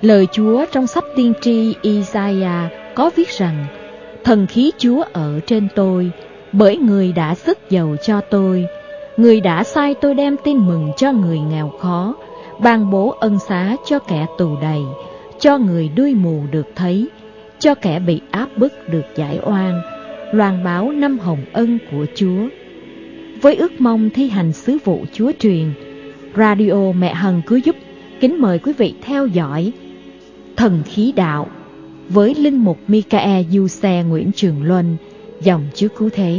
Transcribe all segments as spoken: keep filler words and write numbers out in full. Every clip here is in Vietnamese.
Lời Chúa trong sách tiên tri Isaiah có viết rằng: Thần khí Chúa ở trên tôi, bởi Người đã sức dầu cho tôi. Người đã sai tôi đem tin mừng cho người nghèo khó, ban bố ân xá cho kẻ tù đầy, cho người đuôi mù được thấy, cho kẻ bị áp bức được giải oan, loan báo năm hồng ân của Chúa. Với ước mong thi hành sứ vụ Chúa truyền, Radio Mẹ Hằng Cứu Giúp kính mời quý vị theo dõi Thần Khí Đạo với linh mục Michael Du Xe Nguyễn Trường Luân, dòng Chúa Cứu Thế.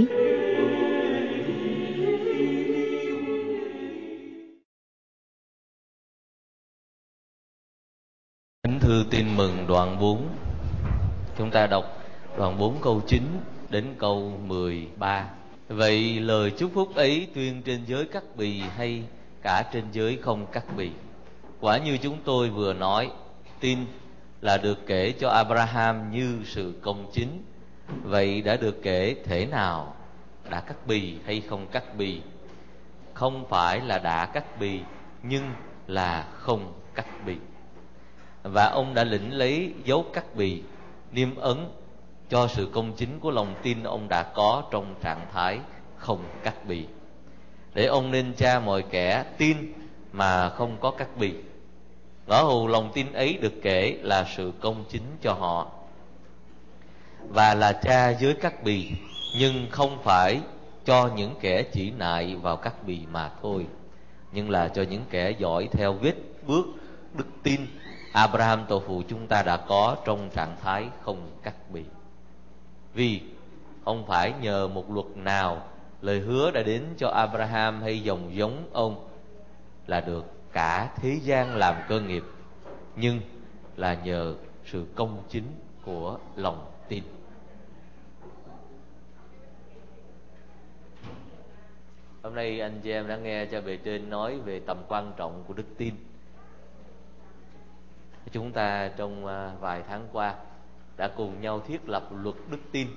Thánh thư Tin Mừng đoạn bốn. Chúng ta đọc đoạn bốn câu chín đến câu mười ba. Vậy lời chúc phúc ấy tuyên trên giới cắt bì hay cả trên giới không cắt bì? Quả như chúng tôi vừa nói, tin là được kể cho Abraham như sự công chính. Vậy đã được kể thể nào? Đã cắt bì hay không cắt bì? Không phải là đã cắt bì, nhưng là không cắt bì. Và ông đã lĩnh lấy dấu cắt bì, niêm ấn cho sự công chính của lòng tin ông đã có trong trạng thái không cắt bì, để ông nên cha mọi kẻ tin mà không có cắt bì. Ngõ hầu lòng tin ấy được kể là sự công chính cho họ, và là cha dưới cắt bì, nhưng không phải cho những kẻ chỉ nại vào cắt bì mà thôi, nhưng là cho những kẻ dõi theo vết bước đức tin Abraham tổ phụ chúng ta đã có trong trạng thái không cắt bì. Vì không phải nhờ một luật nào lời hứa đã đến cho Abraham hay dòng giống ông là được cả thế gian làm cơ nghiệp, nhưng là nhờ sự công chính của lòng tin. Hôm nay anh chị em đã nghe cha bề trên nói về tầm quan trọng của đức tin. Chúng ta trong vài tháng qua đã cùng nhau thiết lập luật đức tin,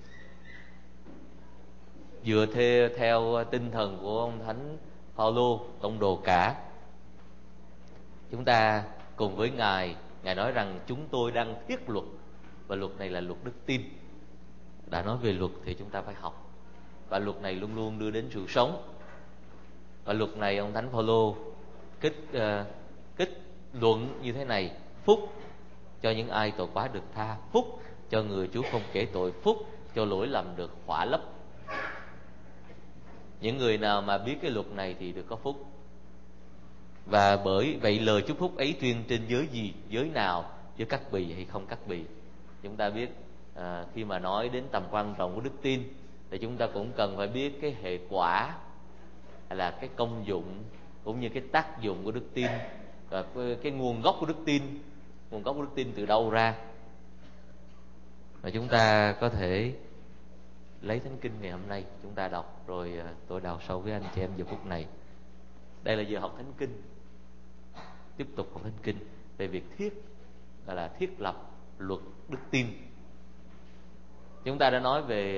dựa theo, theo tinh thần của ông Thánh Phaolô tông đồ cả. Chúng ta cùng với Ngài, Ngài nói rằng chúng tôi đang thiết luật, và luật này là luật đức tin. Đã nói về luật thì chúng ta phải học, và luật này luôn luôn đưa đến sự sống. Và luật này ông Thánh Phaolô kết uh, kết luận như thế này: phúc cho những ai tội quá được tha, phúc cho người Chúa không kể tội, phúc cho lỗi lầm được khỏa lấp. Những người nào mà biết cái luật này thì được có phúc. Và bởi vậy lời chúc phúc ấy tuyên trên giới gì, giới nào, giới cắt bì hay không cắt bì? Chúng ta biết à, khi mà nói đến tầm quan trọng của đức tin thì chúng ta cũng cần phải biết cái hệ quả, hay là cái công dụng cũng như cái tác dụng của đức tin, và cái nguồn gốc của đức tin, nguồn gốc của đức tin từ đâu ra. Và chúng ta có thể lấy Thánh Kinh ngày hôm nay chúng ta đọc, rồi tôi đào sâu với anh chị em giờ phút này. Đây là giờ học Thánh Kinh, tiếp tục học Thánh Kinh về việc thiết gọi là thiết lập luật đức tin. Chúng ta đã nói về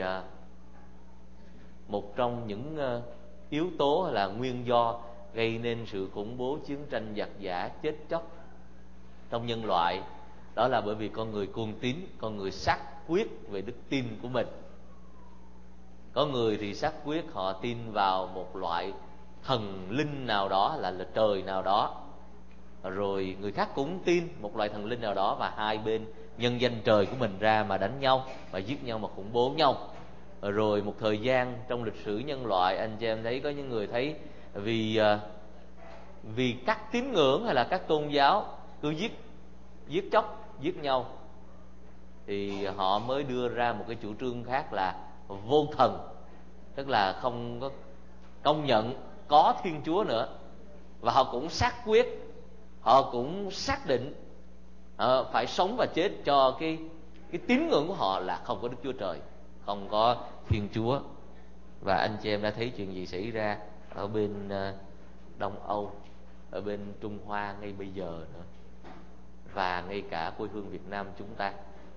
một trong những yếu tố hay là nguyên do gây nên sự khủng bố, chiến tranh, giặc giả, chết chóc trong nhân loại. Đó là bởi vì con người cuồng tín, con người xác quyết về đức tin của mình. Có người thì xác quyết họ tin vào một loại thần linh nào đó, là, là trời nào đó. Rồi người khác cũng tin một loại thần linh nào đó, và hai bên nhân danh trời của mình ra mà đánh nhau, mà giết nhau, mà khủng bố nhau. Rồi một thời gian trong lịch sử nhân loại, anh chị em thấy có những người thấy vì vì các tín ngưỡng hay là các tôn giáo cứ giết giết chóc, giết nhau, thì họ mới đưa ra một cái chủ trương khác là vô thần, tức là không có công nhận có Thiên Chúa nữa. Và họ cũng xác quyết, họ cũng xác định uh, phải sống và chết cho cái cái tín ngưỡng của họ là không có Đức Chúa Trời, không có Thiên Chúa. Và anh chị em đã thấy chuyện gì xảy ra ở bên uh, Đông Âu, ở bên Trung Hoa ngay bây giờ nữa, và ngay cả quê hương Việt Nam chúng ta.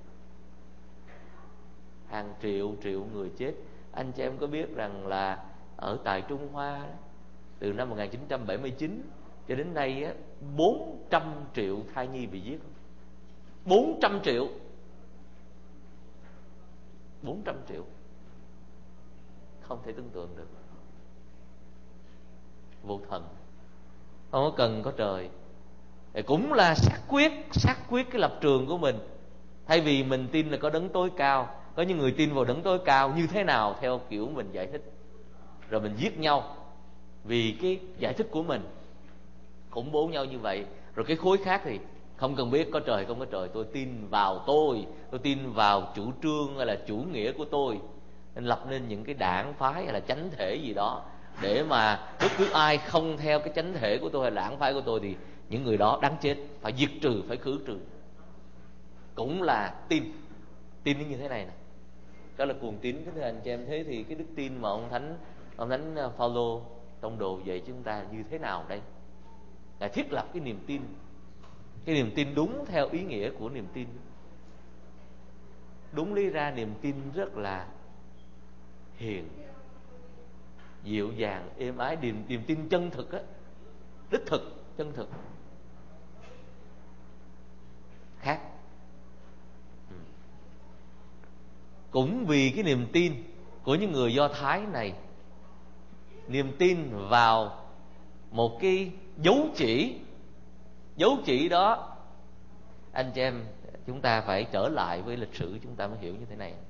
Hàng triệu triệu người chết. Anh chị em có biết rằng là ở tại Trung Hoa từ năm một nghìn chín trăm bảy mươi chín cho đến nay á, bốn trăm triệu thai nhi bị giết. bốn trăm triệu. Bốn trăm triệu, không thể tưởng tượng được. Vô thần, không có cần có trời. Cũng là xác quyết, xác quyết cái lập trường của mình. Thay vì mình tin là có đấng tối cao, có những người tin vào đấng tối cao như thế nào theo kiểu mình giải thích, rồi mình giết nhau vì cái giải thích của mình, khủng bố nhau như vậy. Rồi cái khối khác thì không cần biết có trời không có trời, tôi tin vào tôi, tôi tin vào chủ trương hay là chủ nghĩa của tôi, nên lập nên những cái đảng phái hay là chánh thể gì đó, để mà bất cứ ai không theo cái chánh thể của tôi hay là đảng phái của tôi thì những người đó đáng chết, phải diệt trừ, phải khử trừ. Cũng là tin, tin như thế này nè, đó là cuồng tín. Cái thưa anh chị em, thế thì cái đức tin mà ông thánh ông thánh Phaolô tông đồ dạy chúng ta như thế nào đây? Ngài thiết lập cái niềm tin, cái niềm tin đúng theo ý nghĩa của niềm tin. Đúng lý ra niềm tin rất là hiền, dịu dàng, êm ái, niềm, niềm tin chân thực á, đích thực, chân thực. Khác. Ừ. Cũng vì cái niềm tin của những người Do Thái này, niềm tin vào một cái dấu chỉ, dấu chỉ đó, anh chị em, chúng ta phải trở lại với lịch sử chúng ta mới hiểu như thế này.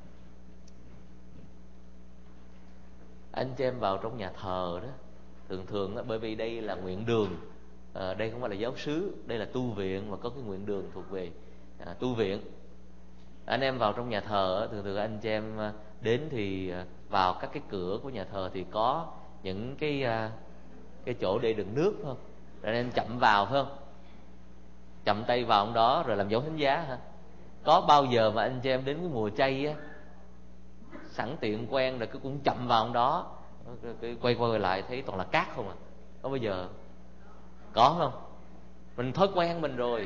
Anh chị em vào trong nhà thờ đó, thường thường đó, bởi vì đây là nguyện đường, à, đây không phải là giáo xứ, đây là tu viện mà có cái nguyện đường thuộc về à, tu viện. Anh em vào trong nhà thờ, thường thường anh chị em đến thì vào các cái cửa của nhà thờ thì có những cái cái chỗ để đựng nước, phải không? Rồi anh em chậm vào, phải không? Chậm tay vào trong đó rồi làm dấu thánh giá hả? Có bao giờ mà anh chị em đến cái mùa chay á, sẵn tiện quen rồi cứ cũng chậm vào trong đó, quay quay lại thấy toàn là cát không à? Có bao giờ? Có không? Mình thói quen mình rồi,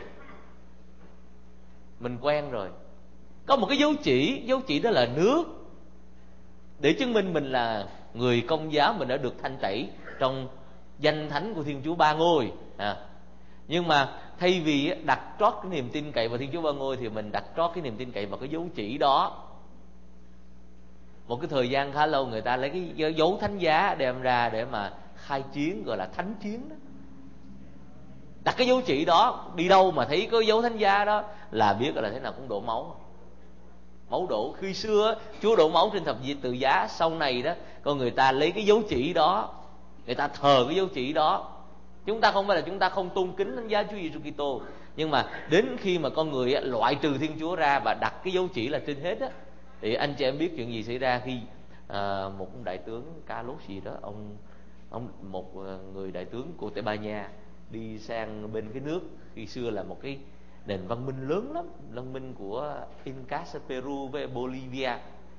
mình quen rồi. Có một cái dấu chỉ, dấu chỉ đó là nước, để chứng minh mình là người Công giáo, mình đã được thanh tẩy trong danh thánh của Thiên Chúa Ba Ngôi. À, nhưng mà thay vì đặt trót cái niềm tin cậy vào Thiên Chúa Ba Ngôi thì mình đặt trót cái niềm tin cậy vào cái dấu chỉ đó. Một cái thời gian khá lâu người ta lấy cái dấu thánh giá đem ra để mà khai chiến, gọi là thánh chiến đó. Đặt cái dấu chỉ đó, đi đâu mà thấy có dấu thánh giá đó là biết là thế nào cũng đổ máu. Máu đổ. Khi xưa Chúa đổ máu trên thập tự giá, sau này đó con người ta lấy cái dấu chỉ đó, người ta thờ cái dấu chỉ đó. Chúng ta không phải là chúng ta không tôn kính thánh giá Chúa Giêsu Kitô, nhưng mà đến khi mà con người loại trừ Thiên Chúa ra và đặt cái dấu chỉ là trên hết á, thì anh chị em biết chuyện gì xảy ra khi à, một ông đại tướng Carlos gì đó, ông ông một người đại tướng của Tây Ban Nha đi sang bên cái nước khi xưa là một cái nền văn minh lớn lắm, văn minh của Incas Peru với Bolivia.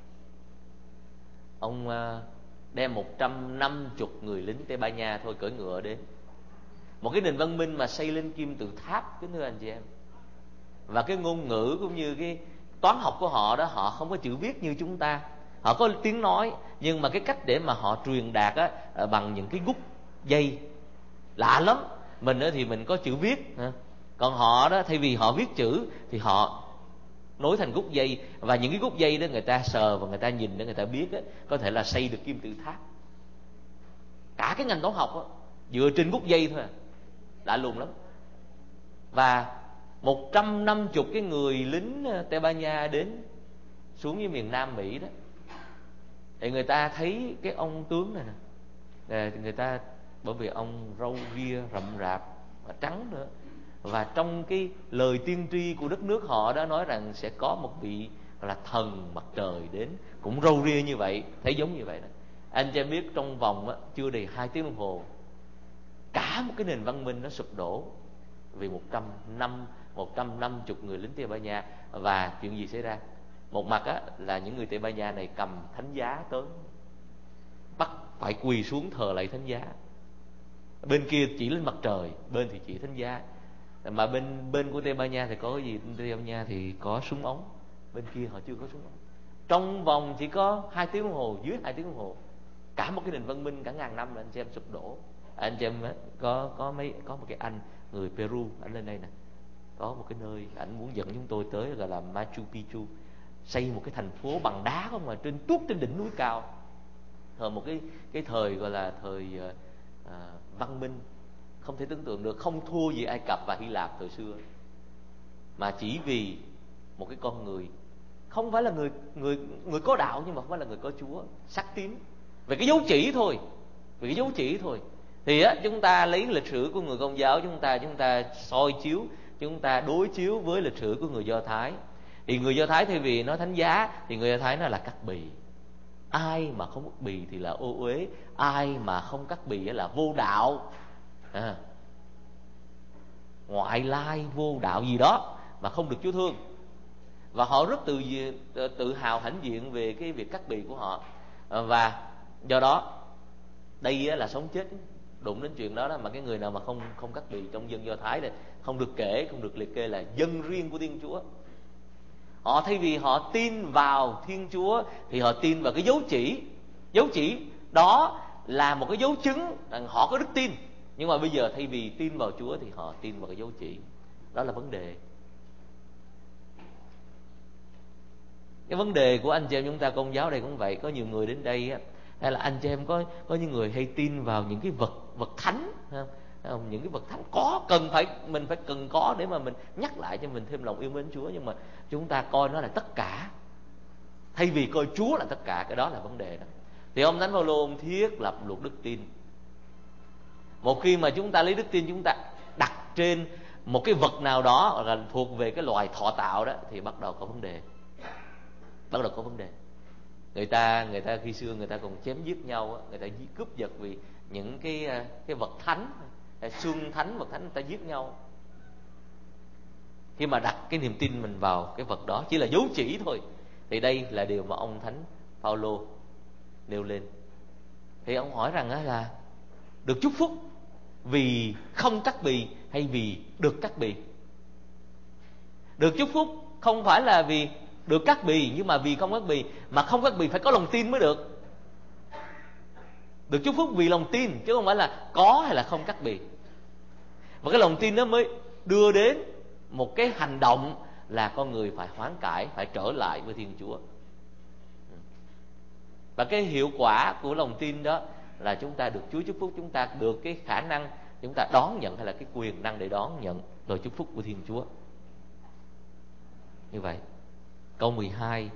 Ông đem một trăm năm mươi người lính Tây Ban Nha thôi cưỡi ngựa đến, một cái nền văn minh mà xây lên kim tự tháp, kính thưa anh chị em. Và cái ngôn ngữ cũng như cái toán học của họ đó, họ không có chữ viết như chúng ta. Họ có tiếng nói, nhưng mà cái cách để mà họ truyền đạt á, bằng những cái gút dây lạ lắm. Mình á thì mình có chữ viết, còn họ đó thay vì họ viết chữ thì họ nối thành gút dây, và những cái gút dây đó người ta sờ và người ta nhìn để người ta biết á, có thể là xây được kim tự tháp. Cả cái ngành toán học á, dựa trên gút dây thôi à. Lạ lùng lắm. Và một trăm năm mươi cái người lính Tây Ban Nha đến xuống với miền Nam Mỹ đó, thì người ta thấy cái ông tướng này nè, người ta bởi vì ông râu ria rậm rạp và trắng nữa, và trong cái lời tiên tri của đất nước họ đã nói rằng sẽ có một vị gọi là thần mặt trời đến, cũng râu ria như vậy, thấy giống như vậy đó. Anh chị em biết trong vòng á, chưa đầy hai tiếng đồng hồ, cả một cái nền văn minh nó sụp đổ vì một trăm năm một trăm năm mươi người lính Tây Ban Nha. Và chuyện gì xảy ra? Một mặt á, là những người Tây Ban Nha này cầm thánh giá tới, bắt phải quỳ xuống thờ lạy thánh giá. Bên kia chỉ lên mặt trời, bên thì chỉ thánh giá. Mà bên bên của Tây Ban Nha thì có cái gì? Tây Ban Nha thì có súng ống, bên kia họ chưa có súng ống. Trong vòng chỉ có hai tiếng đồng hồ, dưới hai tiếng đồng hồ, cả một cái nền văn minh cả ngàn năm là anh chị em sụp đổ. Anh chị em có có mấy có một cái anh người Peru, anh lên đây nè, có một cái nơi ảnh muốn dẫn chúng tôi tới gọi là Machu Picchu, xây một cái thành phố bằng đá không mà trên tuốt trên đỉnh núi cao. Thời một cái cái thời gọi là thời à, văn minh không thể tưởng tượng được, không thua gì Ai Cập và Hy Lạp thời xưa, mà chỉ vì một cái con người không phải là người người người có đạo, nhưng mà không phải là người có Chúa, sắc tín về cái dấu chỉ thôi, về cái dấu chỉ thôi. Thì á, chúng ta lấy lịch sử của người Công giáo, chúng ta chúng ta soi chiếu, chúng ta đối chiếu với lịch sử của người Do Thái. Thì người Do Thái thay vì nói thánh giá thì người Do Thái nói là cắt bì. Ai mà không cắt bì thì là ô uế, ai mà không cắt bì là vô đạo, à, ngoại lai vô đạo gì đó mà không được Chúa thương. Và họ rất tự tự hào hãnh diện về cái việc cắt bì của họ. Và do đó đây là sống chết đụng đến chuyện đó, đó mà cái người nào mà không không cắt bì trong dân Do Thái này không được kể, không được liệt kê là dân riêng của Thiên Chúa. Họ thay vì họ tin vào Thiên Chúa thì họ tin vào cái dấu chỉ. Dấu chỉ đó là một cái dấu chứng rằng họ có đức tin. Nhưng mà bây giờ thay vì tin vào Chúa thì họ tin vào cái dấu chỉ. Đó là vấn đề. Cái vấn đề của anh chị em chúng ta Công giáo đây cũng vậy. Có nhiều người đến đây á, hay là anh chị em có có những người hay tin vào những cái vật vật thánh, không? Những cái vật thánh có cần phải mình phải cần có để mà mình nhắc lại cho mình thêm lòng yêu mến Chúa, nhưng mà chúng ta coi nó là tất cả thay vì coi Chúa là tất cả. Cái đó là vấn đề đó. Thì ông Thánh Phaolô ông thiết lập luật đức tin. Một khi mà chúng ta lấy đức tin chúng ta đặt trên một cái vật nào đó là thuộc về cái loài thọ tạo đó thì bắt đầu có vấn đề. Bắt đầu có vấn đề. Người ta người ta khi xưa người ta còn chém giết nhau, người ta cướp giật vì những cái cái vật thánh, xương thánh, vật thánh, người ta giết nhau. Khi mà đặt cái niềm tin mình vào cái vật đó chỉ là dấu chỉ thôi, thì đây là điều mà ông Thánh Phaolô nêu lên. Thì ông hỏi rằng là được chúc phúc vì không cắt bì hay vì được cắt bì? Được chúc phúc không phải là vì được cắt bì, nhưng mà vì không cắt bì. Mà không cắt bì phải có lòng tin mới được. Được chúc phúc vì lòng tin, chứ không phải là có hay là không cắt bì. Và cái lòng tin đó mới đưa đến một cái hành động là con người phải hoán cải, phải trở lại với Thiên Chúa. Và cái hiệu quả của lòng tin đó là chúng ta được Chúa chúc phúc, chúng ta được cái khả năng chúng ta đón nhận, hay là cái quyền năng để đón nhận lời chúc phúc của Thiên Chúa. Như vậy câu mười hai,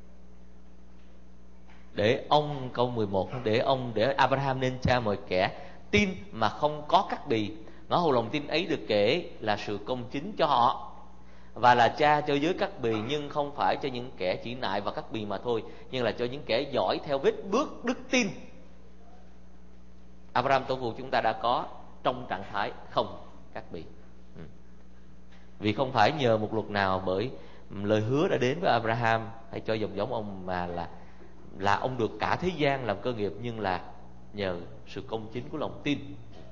để ông câu mười một, để ông để Abraham nên cha mọi kẻ tin mà không có cắt bì, ngõ hầu lòng tin ấy được kể là sự công chính cho họ, và là cha cho giới cắt bì, nhưng không phải cho những kẻ chỉ nại và cắt bì mà thôi, nhưng là cho những kẻ giỏi theo vết bước đức tin. Abraham tổ phụ chúng ta đã có trong trạng thái không cắt bì, ừ. Vì không phải nhờ một luật nào, bởi lời hứa đã đến với Abraham hãy cho dòng giống ông, mà là là ông được cả thế gian làm cơ nghiệp, nhưng là nhờ sự công chính của lòng tin.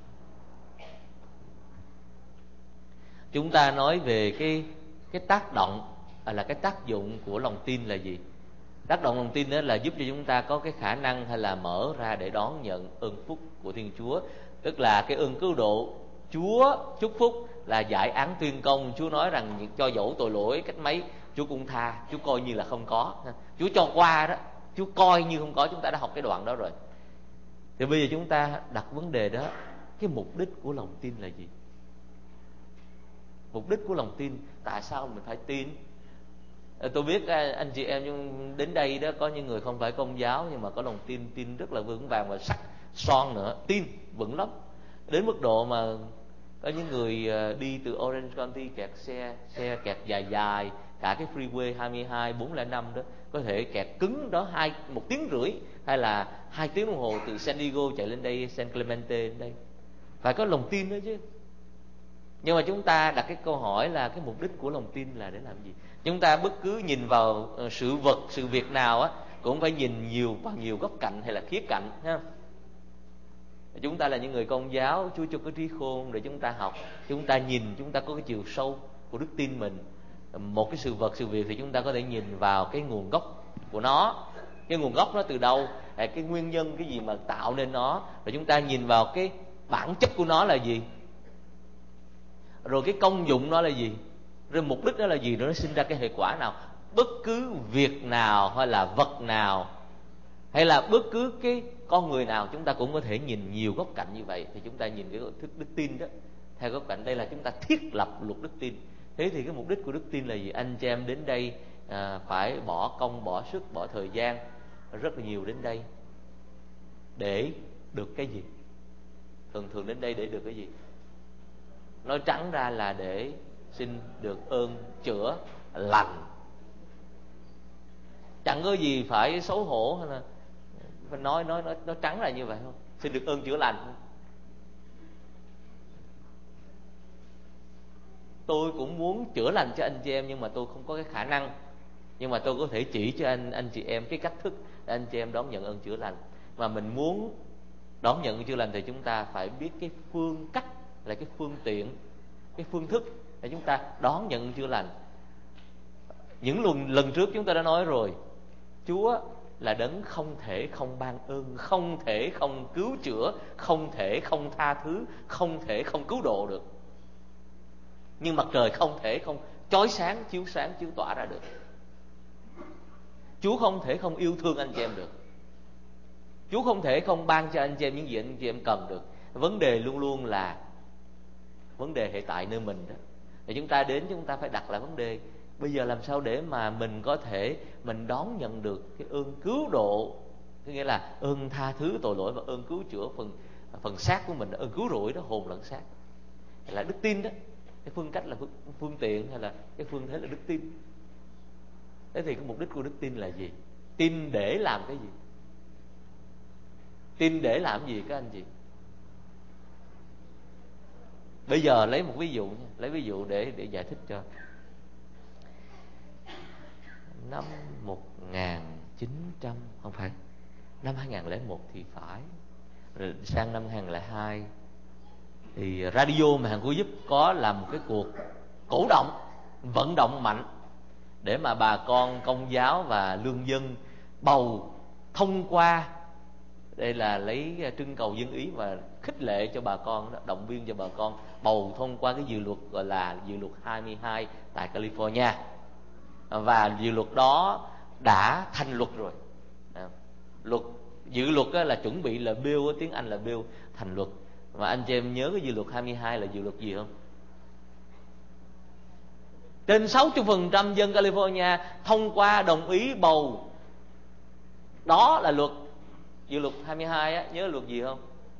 Chúng ta nói về cái cái tác động à, là cái tác dụng của lòng tin là gì? Tác động lòng tin đó là giúp cho chúng ta có cái khả năng hay là mở ra để đón nhận ơn phúc của Thiên Chúa. Tức là cái ơn cứu độ. Chúa chúc phúc là giải án tuyên công. Chúa nói rằng cho dẫu tội lỗi cách mấy Chúa cũng tha, Chúa coi như là không có. Chúa cho qua đó, Chúa coi như không có. Chúng ta đã học cái đoạn đó rồi. Thì bây giờ chúng ta đặt vấn đề đó, cái mục đích của lòng tin là gì? Mục đích của lòng tin, tại sao mình phải tin? Tôi biết anh chị em đến đây đó có những người không phải Công giáo, nhưng mà có lòng tin, tin rất là vững vàng và sắc son nữa, tin vững lắm. Đến mức độ mà có những người đi từ Orange County kẹt xe, xe kẹt dài dài, cả cái freeway hai mươi hai, bốn không năm đó, có thể kẹt cứng đó hai, một tiếng rưỡi hay là hai tiếng đồng hồ từ San Diego chạy lên đây, San Clemente lên đây. Phải có lòng tin đó chứ. Nhưng mà chúng ta đặt cái câu hỏi là cái mục đích của lòng tin là để làm gì? Chúng ta bất cứ nhìn vào sự vật, sự việc nào á, cũng phải nhìn nhiều vào nhiều góc cạnh hay là khía cạnh, ha. Chúng ta là những người Công giáo, Chúa cho cái trí khôn để chúng ta học, chúng ta nhìn, chúng ta có cái chiều sâu của đức tin mình. Một cái sự vật, sự việc thì chúng ta có thể nhìn vào cái nguồn gốc của nó, cái nguồn gốc nó từ đâu, cái nguyên nhân cái gì mà tạo nên nó, rồi chúng ta nhìn vào cái bản chất của nó là gì, rồi cái công dụng nó là gì. Rồi mục đích đó là gì? Nó sinh ra cái hệ quả nào? Bất cứ việc nào hay là vật nào hay là bất cứ cái con người nào, chúng ta cũng có thể nhìn nhiều góc cạnh như vậy. Thì chúng ta nhìn cái thức đức tin đó theo góc cạnh đây là chúng ta thiết lập luật đức tin. Thế thì cái mục đích của đức tin là gì? Anh chị em đến đây à, phải bỏ công, bỏ sức, bỏ thời gian rất là nhiều đến đây để được cái gì? Thường thường đến đây để được cái gì? Nói trắng ra là để xin được ơn chữa lành. Chẳng có gì phải xấu hổ hay là phải nói nói nói nói trắng là như vậy không? Xin được ơn chữa lành không? Tôi cũng muốn chữa lành cho anh chị em, nhưng mà tôi không có cái khả năng. Nhưng mà tôi có thể chỉ cho anh anh chị em cái cách thức để anh chị em đón nhận ơn chữa lành. Mà mình muốn đón nhận ơn chữa lành thì chúng ta phải biết cái phương cách, là cái phương tiện, cái phương thức để chúng ta đón nhận ơn chữa lành. Những lần lần trước chúng ta đã nói rồi, Chúa là đấng không thể không ban ơn, không thể không cứu chữa, không thể không tha thứ, không thể không cứu độ được. Nhưng mặt trời không thể không chói sáng, chiếu sáng, chiếu tỏa ra được. Chúa không thể không yêu thương anh chị em được. Chúa không thể không ban cho anh chị em những gì anh chị em cần được. Vấn đề luôn luôn là vấn đề hiện tại nơi mình đó. Thì chúng ta đến, chúng ta phải đặt lại vấn đề bây giờ làm sao để mà mình có thể mình đón nhận được cái ơn cứu độ, nghĩa là ơn tha thứ tội lỗi và ơn cứu chữa phần phần xác của mình, ơn cứu rỗi đó, hồn lẫn xác, là đức tin đó. Cái phương cách là phương tiện, hay là cái phương thế là đức tin. Thế thì cái mục đích của đức tin là gì? Tin để làm cái gì? Tin để làm gì các anh chị? Bây giờ lấy một ví dụ nha, lấy ví dụ để để giải thích cho. Năm một nghìn chín trăm không phải, năm hai nghìn lẻ một thì phải. Rồi sang năm hai nghìn lẻ hai thì radio mà Hàng Cứu Giúp có làm một cái cuộc cổ động, vận động mạnh để mà bà con Công giáo và lương dân bầu thông qua, đây là lấy trưng cầu dân ý và khích lệ cho bà con đó, động viên cho bà con bầu thông qua cái dự luật gọi là dự luật hai mươi hai tại California. Và dự luật đó đã thành luật rồi. Luật dự luật là chuẩn bị là bill, tiếng Anh là bill, thành luật. Và anh chị em nhớ cái dự luật hai mươi hai là dự luật gì không? Trên sáu mươi phần trăm dân California thông qua, đồng ý bầu. Đó là luật dự luật hai mươi hai á, nhớ luật gì không?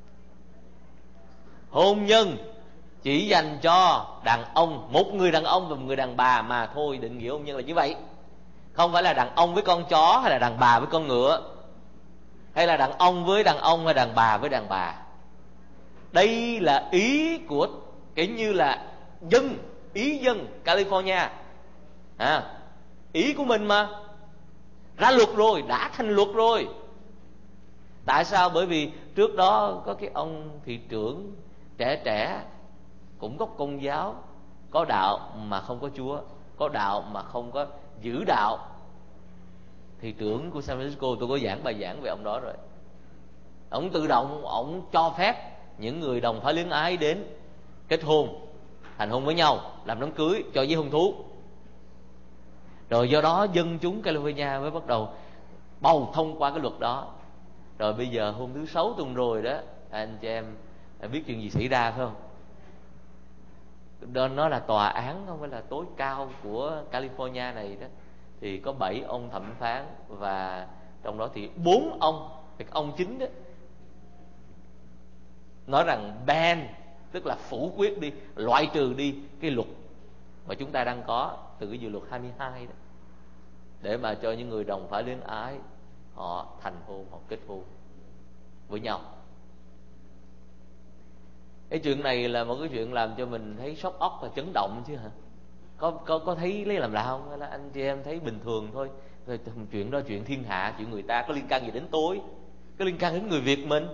Hôn nhân chỉ dành cho đàn ông, một người đàn ông và một người đàn bà mà thôi. Định nghĩa hôn nhân là như vậy. Không phải là đàn ông với con chó, hay là đàn bà với con ngựa, hay là đàn ông với đàn ông, hay đàn bà với đàn bà. Đây là ý của kiểu như là dân, ý dân California à, ý của mình mà. Ra luật rồi, đã thành luật rồi. Tại sao? Bởi vì trước đó có cái ông thị trưởng trẻ trẻ, cũng gốc Công giáo, có đạo mà không có Chúa, có đạo mà không có giữ đạo. Thị trưởng của San Francisco, tôi có giảng bài giảng về ông đó rồi. Ông tự động, ông cho phép những người đồng phải luyến ái đến kết hôn, thành hôn với nhau, làm đám cưới, cho giấy hôn thú. Rồi do đó dân chúng California mới bắt đầu bầu thông qua cái luật đó. Rồi bây giờ hôm thứ sáu tuần rồi đó, anh chị em biết chuyện gì xảy ra phải không? Đó, nó là tòa án, không phải là tối cao của California này đó. Thì có bảy ông thẩm phán, và trong đó thì bốn ông, thì ông chính đó nói rằng ban, tức là phủ quyết đi, loại trừ đi cái luật mà chúng ta đang có từ cái dự luật hai mươi hai đó, để mà cho những người đồng phải luyến ái họ thành hôn, họ kết hôn với nhau. Cái chuyện này là một cái chuyện làm cho mình thấy sốc óc và chấn động chứ hả? Có có có thấy lấy làm lạ không? Hay là anh chị em thấy bình thường thôi? Rồi chuyện đó chuyện thiên hạ, chuyện người ta, có liên can gì đến tôi? Có liên can đến người Việt mình?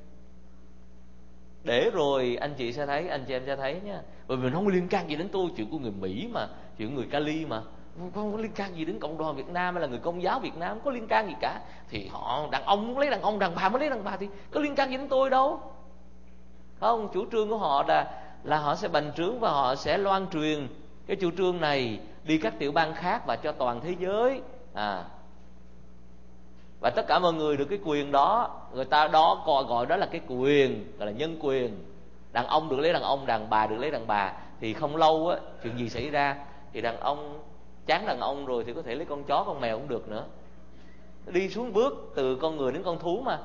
Để rồi anh chị sẽ thấy, anh chị em sẽ thấy nha. Bởi vì nó không liên can gì đến tôi, chuyện của người Mỹ mà, chuyện người Cali mà, không có liên can gì đến cộng đoàn Việt Nam hay là người Công giáo Việt Nam, không có liên can gì cả. Thì họ, đàn ông muốn lấy đàn ông, đàn bà muốn lấy đàn bà, thì có liên can gì đến tôi đâu. Không, chủ trương của họ là là họ sẽ bành trướng và họ sẽ loan truyền cái chủ trương này đi các tiểu bang khác và cho toàn thế giới. À, và tất cả mọi người được cái quyền đó, người ta đó gọi gọi đó là cái quyền, gọi là nhân quyền. Đàn ông được lấy đàn ông, đàn bà được lấy đàn bà. Thì không lâu á, chuyện gì xảy ra? Thì đàn ông chán đàn ông rồi thì có thể lấy con chó con mèo cũng được nữa. Đi xuống bước từ con người đến con thú mà.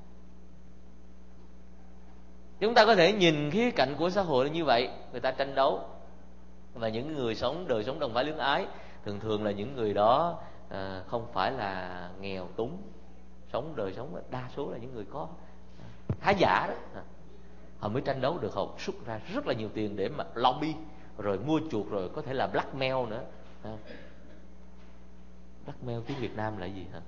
Chúng ta có thể nhìn khía cạnh của xã hội là như vậy. Người ta tranh đấu. Và những người sống đời sống đồng phái luyến ái thường thường là những người đó à, không phải là nghèo túng, sống đời sống đa số là những người có khá giả đó. Họ mới tranh đấu được, họ xuất ra rất là nhiều tiền để mà lobby, rồi mua chuộc, rồi có thể là blackmail nữa. Blackmail tiếng Việt Nam là gì hả?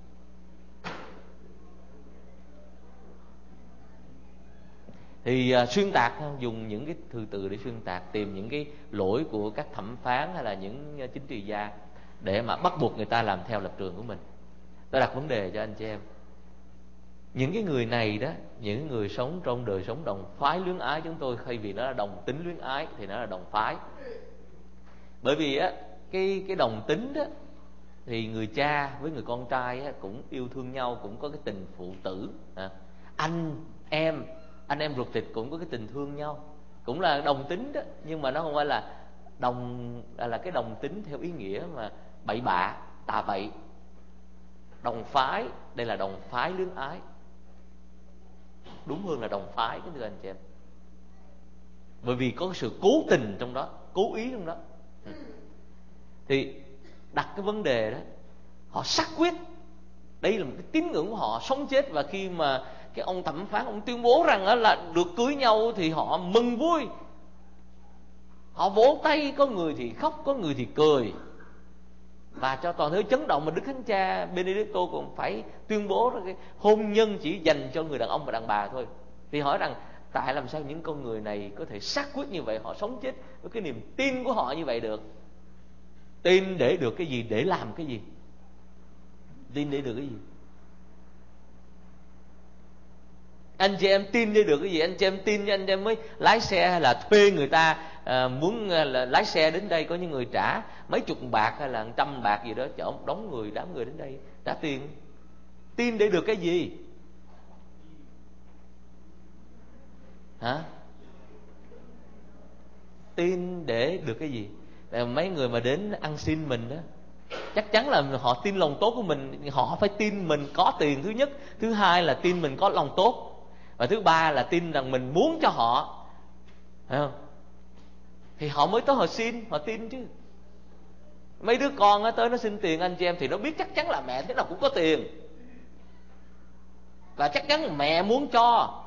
Thì uh, xuyên tạc, dùng những cái thư từ để xuyên tạc, tìm những cái lỗi của các thẩm phán hay là những uh, chính trị gia để mà bắt buộc người ta làm theo lập trường của mình. Tôi đặt vấn đề cho anh chị em. Những cái người này đó, những người sống trong đời sống đồng phái luyến ái, chúng tôi thay vì nó là đồng tính luyến ái thì nó là đồng phái. Bởi vì á, cái cái đồng tính đó thì người cha với người con trai á, cũng yêu thương nhau, cũng có cái tình phụ tử. À, anh em anh em ruột thịt cũng có cái tình thương nhau, cũng là đồng tính đó, nhưng mà nó không phải là đồng là, là cái đồng tính theo ý nghĩa mà bậy bạ tà bậy. Đồng phái, đây là đồng phái luyến ái, đúng hơn là đồng phái, cái thưa anh chị em. Bởi vì có sự cố tình trong đó, cố ý trong đó. Thì đặt cái vấn đề đó, họ xác quyết, đây là một cái tín ngưỡng của họ, sống chết. Và khi mà cái ông thẩm phán ông tuyên bố rằng đó là được cưới nhau thì họ mừng vui, họ vỗ tay, có người thì khóc, có người thì cười, và cho toàn thế chấn động. Mà Đức Thánh Cha Benedicto còn phải tuyên bố rằng cái hôn nhân chỉ dành cho người đàn ông và đàn bà thôi. Thì hỏi rằng tại làm sao những con người này có thể xác quyết như vậy, họ sống chết với cái niềm tin của họ như vậy được? Tin để được cái gì? Để làm cái gì? Tin để được cái gì? Anh chị em tin để được cái gì? Anh chị em tin anh chị em mới lái xe, hay là thuê người ta à, muốn là lái xe đến đây, có những người trả mấy chục bạc hay là trăm bạc gì đó, chở một đống người, đám người đến đây trả tiền. Tin để được cái gì? Hả? Tin để được cái gì? Tại mấy người mà đến ăn xin mình đó, chắc chắn là họ tin lòng tốt của mình. Họ phải tin mình có tiền, thứ nhất. Thứ hai là tin mình có lòng tốt. Và thứ ba là tin rằng mình muốn cho họ, phải không? Thì họ mới tới họ xin, họ tin chứ. Mấy đứa con á tới nó xin tiền anh chị em, thì nó biết chắc chắn là mẹ thế nào cũng có tiền, và chắc chắn là mẹ muốn cho.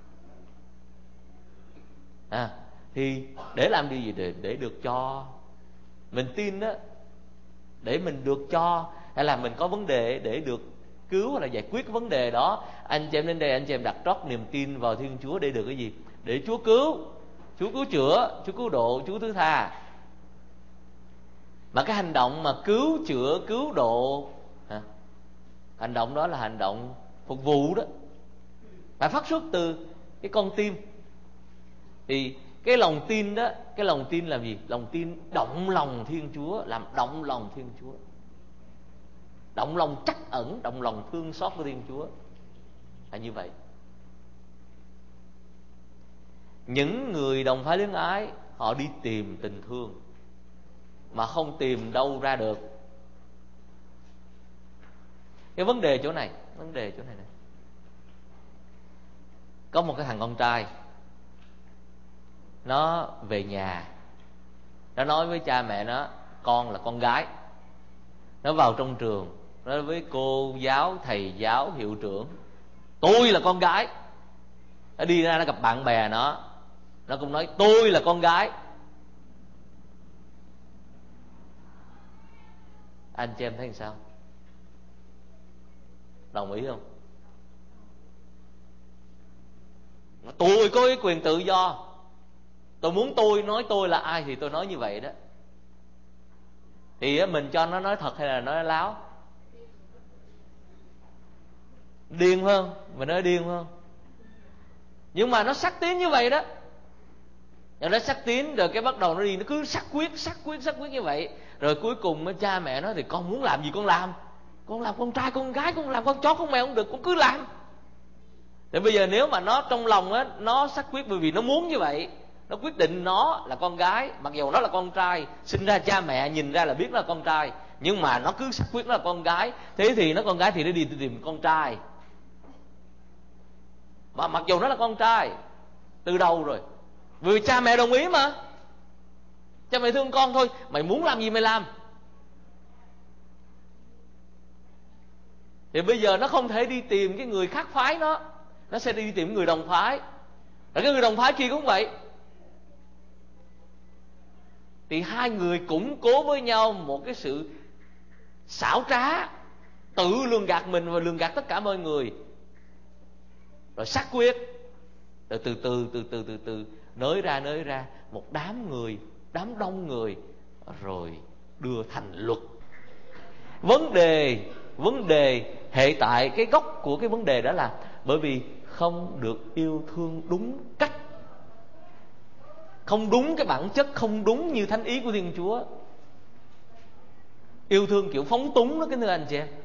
À, thì để làm điều gì? Để, để được cho. Mình tin đó để mình được cho, hay là mình có vấn đề để được cứu hay là giải quyết cái vấn đề đó. Anh chị em đến đây, anh chị em đặt trót niềm tin vào Thiên Chúa để được cái gì? Để Chúa cứu, Chúa cứu chữa, Chúa cứu độ, Chúa thứ tha. Mà cái hành động mà cứu chữa, cứu độ, hả? Hành động đó là hành động phục vụ đó, phải phát xuất từ cái con tim. Thì cái lòng tin đó, cái lòng tin làm gì? Lòng tin động lòng Thiên Chúa, làm động lòng Thiên Chúa, động lòng trắc ẩn, động lòng thương xót của Thiên Chúa, là như vậy. Những người đồng phái luyến ái, họ đi tìm tình thương mà không tìm đâu ra được. Cái vấn đề chỗ này, vấn đề chỗ này này. Có một cái thằng con trai, nó về nhà, nó nói với cha mẹ nó, con là con gái. Nó vào trong trường, nó nói với cô giáo, thầy giáo, hiệu trưởng, tôi là con gái. Nó đi ra nó gặp bạn bè nó, nó cũng nói tôi là con gái. Anh chị em thấy sao? Đồng ý không? Tôi có cái quyền tự do, tôi muốn tôi nói tôi là ai thì tôi nói như vậy đó. Thì mình cho nó nói thật hay là nói láo? Điên phải không? Mình nói điên phải không? Nhưng mà nó sắc tín như vậy đó. Nó đã sắc tín rồi cái bắt đầu nó đi, nó cứ sắc quyết sắc quyết sắc quyết như vậy. Rồi cuối cùng cha mẹ nó thì con muốn làm gì con làm, con làm con trai con gái, con làm con chó con mèo cũng được, con cứ làm. Thì bây giờ nếu mà nó trong lòng á, nó sắc quyết bởi vì nó muốn như vậy, nó quyết định nó là con gái, mặc dù nó là con trai, sinh ra cha mẹ nhìn ra là biết nó là con trai, nhưng mà nó cứ sắc quyết nó là con gái. Thế thì nó con gái thì nó đi tìm con trai, mà mặc dù nó là con trai từ đầu rồi, vì cha mẹ đồng ý mà, cha mẹ thương con thôi, mày muốn làm gì mày làm. Thì bây giờ nó không thể đi tìm cái người khác phái nó, nó sẽ đi tìm người đồng phái. Rồi cái người đồng phái kia cũng vậy. Thì hai người củng cố với nhau một cái sự xảo trá, tự lường gạt mình và lường gạt tất cả mọi người. Rồi xác quyết, rồi từ từ từ từ từ từ nới ra nới ra một đám người, đám đông người, rồi đưa thành luật. Vấn đề vấn đề hệ tại cái gốc của cái vấn đề đó là bởi vì không được yêu thương đúng cách, không đúng cái bản chất, không đúng như thánh ý của Thiên Chúa. Yêu thương kiểu phóng túng đó, kính thưa anh chị em.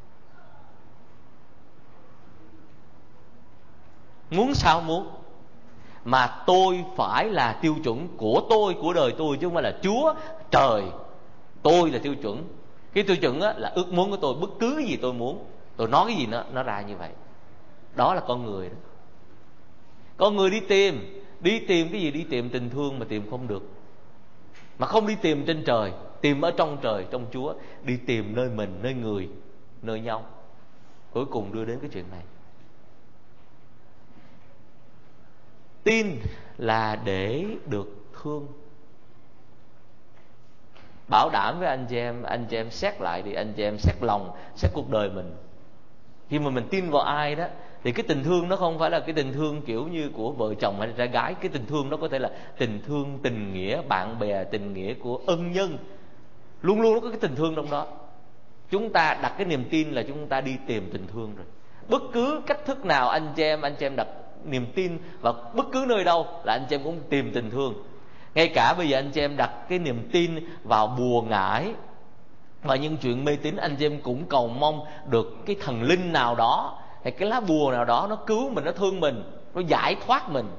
Muốn sao muốn, mà tôi phải là tiêu chuẩn của tôi, của đời tôi, chứ không phải là Chúa trời. Tôi là tiêu chuẩn. Cái tiêu chuẩn á, là ước muốn của tôi, bất cứ cái gì tôi muốn, tôi nói cái gì nó nó ra như vậy. Đó là con người đó. Con người đi tìm, đi tìm cái gì? Đi tìm tình thương mà tìm không được. Mà không đi tìm trên trời, tìm ở trong trời, trong Chúa. Đi tìm nơi mình, nơi người, nơi nhau. Cuối cùng đưa đến cái chuyện này. Tin là để được thương. Bảo đảm với anh chị em, anh chị em xét lại đi, anh chị em xét lòng, xét cuộc đời mình. Khi mà mình tin vào ai đó, thì cái tình thương nó không phải là cái tình thương kiểu như của vợ chồng hay trai gái. Cái tình thương nó có thể là tình thương, tình nghĩa, bạn bè, tình nghĩa của ân nhân. Luôn luôn nó có cái tình thương trong đó. Chúng ta đặt cái niềm tin là chúng ta đi tìm tình thương rồi. Bất cứ cách thức nào anh chị em, anh chị em đặt niềm tin vào bất cứ nơi đâu là anh chị em cũng tìm tình thương. Ngay cả bây giờ anh chị em đặt cái niềm tin vào bùa ngải và những chuyện mê tín, anh chị em cũng cầu mong được cái thần linh nào đó hay cái lá bùa nào đó nó cứu mình, nó thương mình, nó giải thoát mình.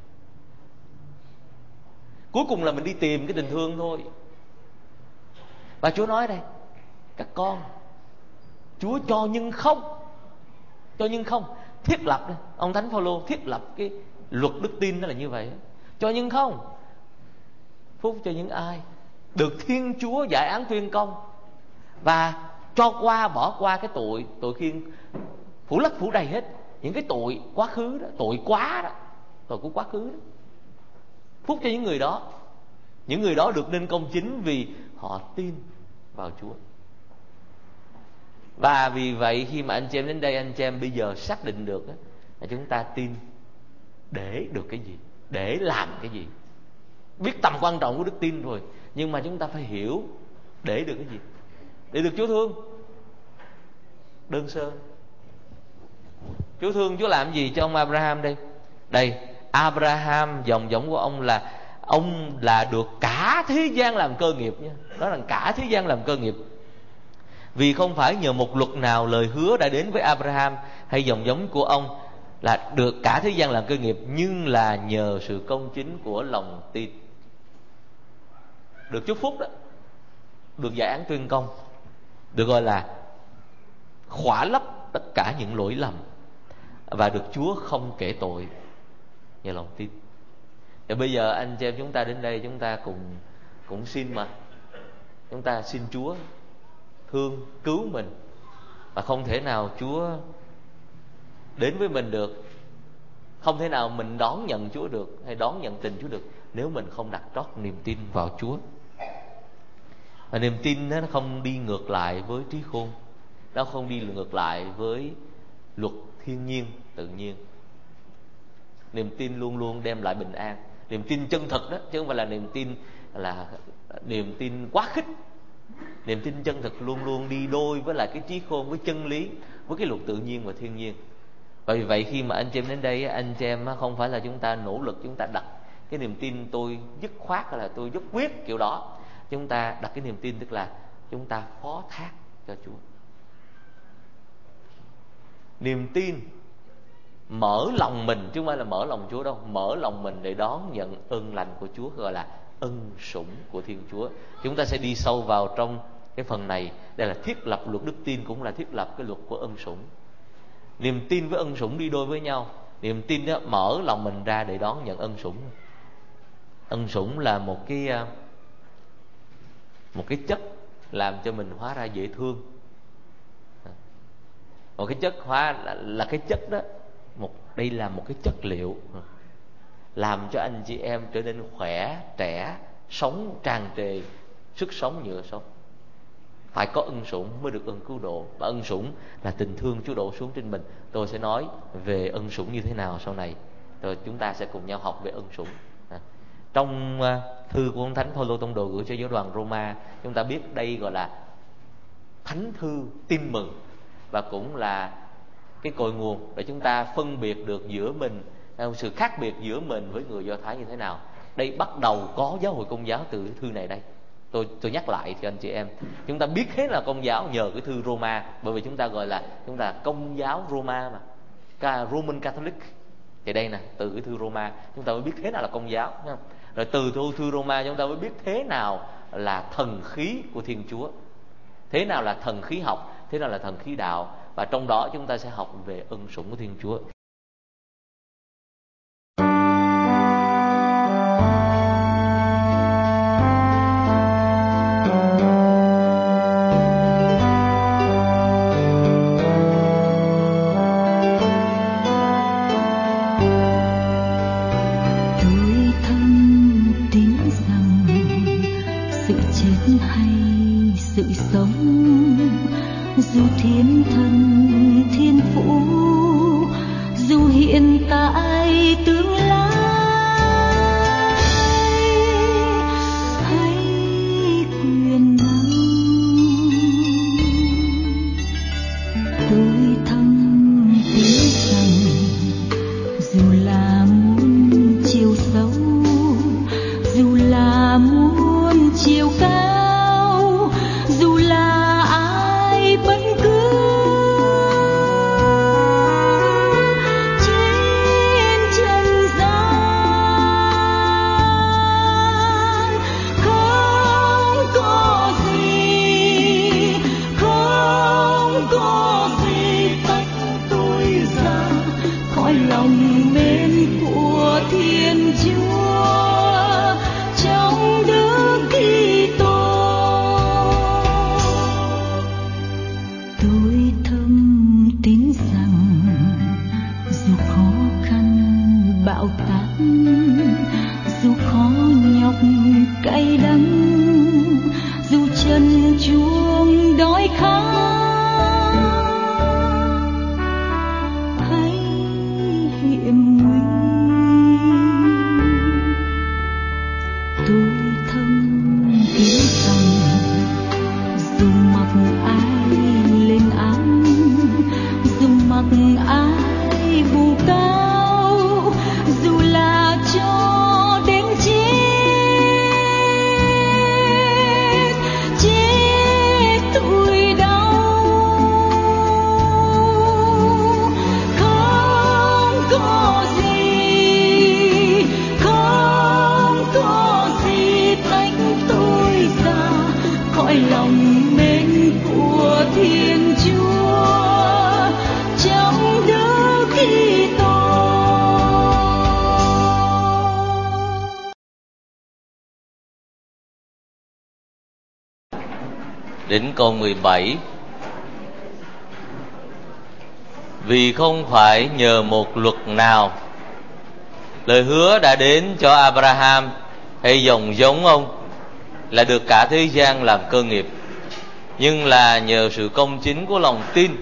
Cuối cùng là mình đi tìm cái tình thương thôi. Và Chúa nói đây, các con, Chúa cho nhưng không, cho nhưng không thiết lập đây. Ông Thánh Phaolô thiết lập cái luật đức tin đó là như vậy. Cho nhưng không. Phúc cho những ai được Thiên Chúa giải án tuyên công và cho qua, bỏ qua cái tội, tội khiên phủ lấp phủ đầy hết những cái tội quá khứ đó, tội quá đó, tội của quá khứ đó. Phúc cho những người đó. Những người đó được nên công chính vì họ tin vào Chúa. Và vì vậy khi mà anh chị em đến đây, anh chị em bây giờ xác định được là chúng ta tin để được cái gì, để làm cái gì. Biết tầm quan trọng của đức tin rồi, nhưng mà chúng ta phải hiểu để được cái gì. Để được Chúa thương. Đơn sơ, Chúa thương, Chúa làm gì cho ông Abraham đây? Đây, Abraham dòng giống của ông là ông là được cả thế gian làm cơ nghiệp nha. Đó là cả thế gian làm cơ nghiệp. Vì không phải nhờ một luật nào lời hứa đã đến với Abraham hay dòng giống của ông là được cả thế gian làm cơ nghiệp, nhưng là nhờ sự công chính của lòng tin. Được chúc phúc đó, được giải án tuyên công, được gọi là khỏa lấp tất cả những lỗi lầm, và được Chúa không kể tội nhờ lòng tin. Và bây giờ anh chị em chúng ta đến đây, chúng ta cùng cũng xin mà chúng ta xin Chúa thương cứu mình. Và không thể nào Chúa đến với mình được, không thể nào mình đón nhận Chúa được hay đón nhận tình Chúa được nếu mình không đặt trót niềm tin vào Chúa. Và niềm tin nó không đi ngược lại với trí khôn, nó không đi ngược lại với luật thiên nhiên tự nhiên. Niềm tin luôn luôn đem lại bình an. Niềm tin chân thực đó, chứ không phải là niềm tin là niềm tin quá khích. Niềm tin chân thực luôn luôn đi đôi với lại cái trí khôn, với chân lý, với cái luật tự nhiên và thiên nhiên. Và vì vậy khi mà anh chị em đến đây, anh chị em không phải là chúng ta nỗ lực, chúng ta đặt cái niềm tin tôi dứt khoát hay là tôi dứt quyết kiểu đó. Chúng ta đặt cái niềm tin tức là chúng ta phó thác cho Chúa. Niềm tin mở lòng mình chứ không phải là mở lòng Chúa đâu, mở lòng mình để đón nhận ơn lành của Chúa, gọi là ân sủng của Thiên Chúa. Chúng ta sẽ đi sâu vào trong cái phần này. Đây là thiết lập luật đức tin, cũng là thiết lập cái luật của ân sủng. Niềm tin với ân sủng đi đôi với nhau. Niềm tin đó mở lòng mình ra để đón nhận ân sủng. Ân sủng là một cái một cái chất làm cho mình hóa ra dễ thương. Một cái chất hóa là, là cái chất đó, một đây là một cái chất liệu làm cho anh chị em trở nên khỏe, trẻ, sống tràn trề sức sống nhựa sống. Phải có ân sủng mới được ơn cứu độ. Và ân sủng là tình thương Chúa đổ xuống trên mình. Tôi sẽ nói về ân sủng như thế nào sau này, rồi chúng ta sẽ cùng nhau học về ân sủng. Trong thư của ông Thánh Phaolô tông đồ gửi cho giáo đoàn Roma, chúng ta biết đây gọi là thánh thư tin mừng, và cũng là cái cội nguồn để chúng ta phân biệt được giữa mình, sự khác biệt giữa mình với người Do Thái như thế nào. Đây bắt đầu có giáo hội Công giáo từ cái thư này đây. Tôi tôi nhắc lại cho anh chị em, chúng ta biết thế là Công giáo nhờ cái thư Roma, bởi vì chúng ta gọi là chúng ta là Công giáo Roma mà, Roman Catholic. Thì đây nè, từ cái thư Roma chúng ta mới biết thế nào là Công giáo, đúng không? Rồi từ thư, thư Roma chúng ta mới biết thế nào là thần khí của Thiên Chúa, thế nào là thần khí học, thế nào là thần khí đạo. Và trong đó chúng ta sẽ học về ân sủng của Thiên Chúa. Đến câu mười bảy. Vì không phải nhờ một luật nào lời hứa đã đến cho Abraham hay dòng giống ông là được cả thế gian làm cơ nghiệp, nhưng là nhờ sự công chính của lòng tin.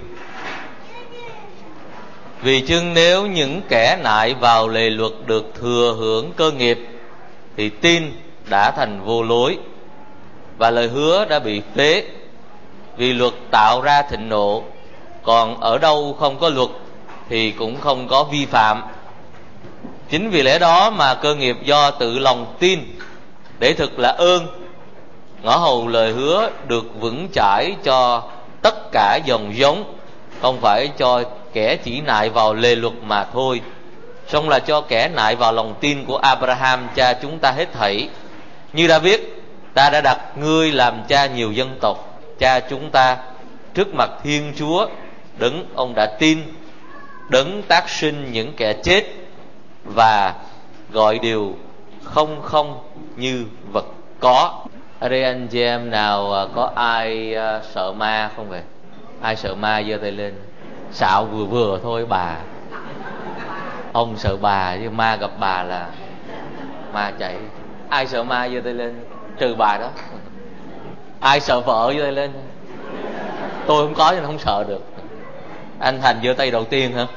Vì chưng nếu những kẻ nại vào lề luật được thừa hưởng cơ nghiệp, thì tin đã thành vô lối, và lời hứa đã bị phế. Vì luật tạo ra thịnh nộ, còn ở đâu không có luật thì cũng không có vi phạm. Chính vì lẽ đó mà cơ nghiệp do tự lòng tin để thực là ơn, ngõ hầu lời hứa được vững chãi cho tất cả dòng giống, không phải cho kẻ chỉ nại vào lề luật mà thôi, song là cho kẻ nại vào lòng tin của Abraham cha chúng ta hết thảy. Như đã viết: ta đã đặt ngươi làm cha nhiều dân tộc, cha chúng ta, trước mặt Thiên Chúa, đấng ông đã tin, đấng tác sinh những kẻ chết và gọi điều không không như vật có. Ở đây anh chị em nào có ai sợ ma không vậy? Ai sợ ma giơ tay lên. Xạo vừa vừa thôi bà. Ông sợ bà chứ ma gặp bà là ma chạy. Ai sợ ma giơ tay lên, trừ bà đó. Ai sợ vợ giơ tay lên. Tôi không có nên không sợ được. Anh Thành giơ tay đầu tiên hả?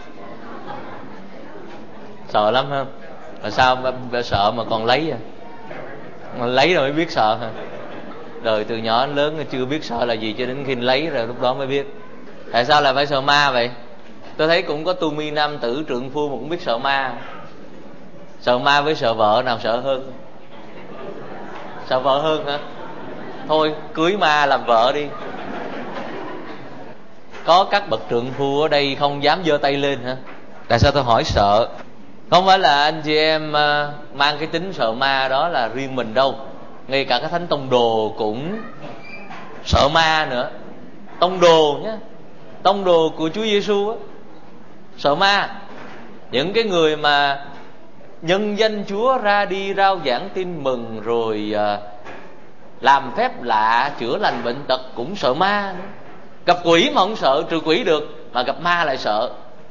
Sợ lắm ha. Mà sao mà sợ mà còn lấy à? Mà lấy rồi mới biết sợ hả? Đời từ nhỏ đến lớn chưa biết sợ là gì, cho đến khi lấy rồi lúc đó mới biết. Tại sao lại phải sợ ma vậy? Tôi thấy cũng có tu mi nam tử trượng phu mà cũng biết sợ ma. Sợ ma với sợ vợ nào sợ hơn? Sợ vợ hơn hả? Thôi cưới ma làm vợ đi. Có các bậc trượng phu ở đây không dám giơ tay lên hả? Tại sao tôi hỏi sợ? Không phải là anh chị em mang cái tính sợ ma đó là riêng mình đâu. Ngay cả cái thánh tông đồ cũng sợ ma nữa. Tông đồ nhé, tông đồ của Chúa Giêsu á, sợ ma. Những cái người mà nhân danh Chúa ra đi rao giảng tin mừng, rồi à, làm phép lạ chữa lành bệnh tật cũng sợ ma nữa. Gặp quỷ mà không sợ, trừ quỷ được, mà gặp ma lại sợ.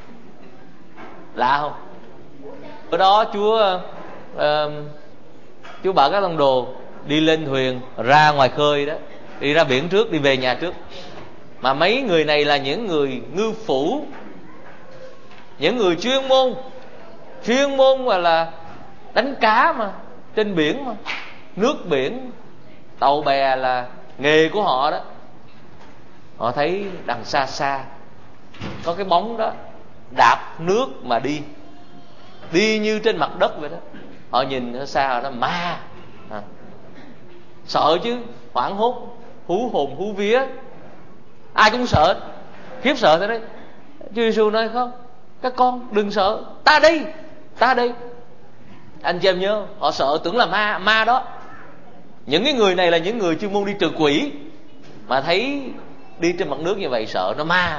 Lạ không? Ở đó Chúa uh, Chúa bảo các tông đồ đi lên thuyền ra ngoài khơi đó, đi ra biển trước, đi về nhà trước. Mà mấy người này là những người ngư phủ, những người chuyên môn, chuyên môn mà là đánh cá mà, trên biển mà, nước biển, tàu bè là nghề của họ đó. Họ thấy đằng xa xa có cái bóng đó đạp nước mà đi, đi như trên mặt đất vậy đó. Họ nhìn ở xa đó, ma à. Sợ chứ, hoảng hốt, hú hồn hú vía, ai cũng sợ, khiếp sợ thế đấy. Chúa Giêsu nói không, các con đừng sợ, ta đây, ta đây. Anh chị em nhớ, họ sợ tưởng là ma, ma đó. Những cái người này là những người chuyên môn đi trừ quỷ, mà thấy đi trên mặt nước như vậy sợ nó ma.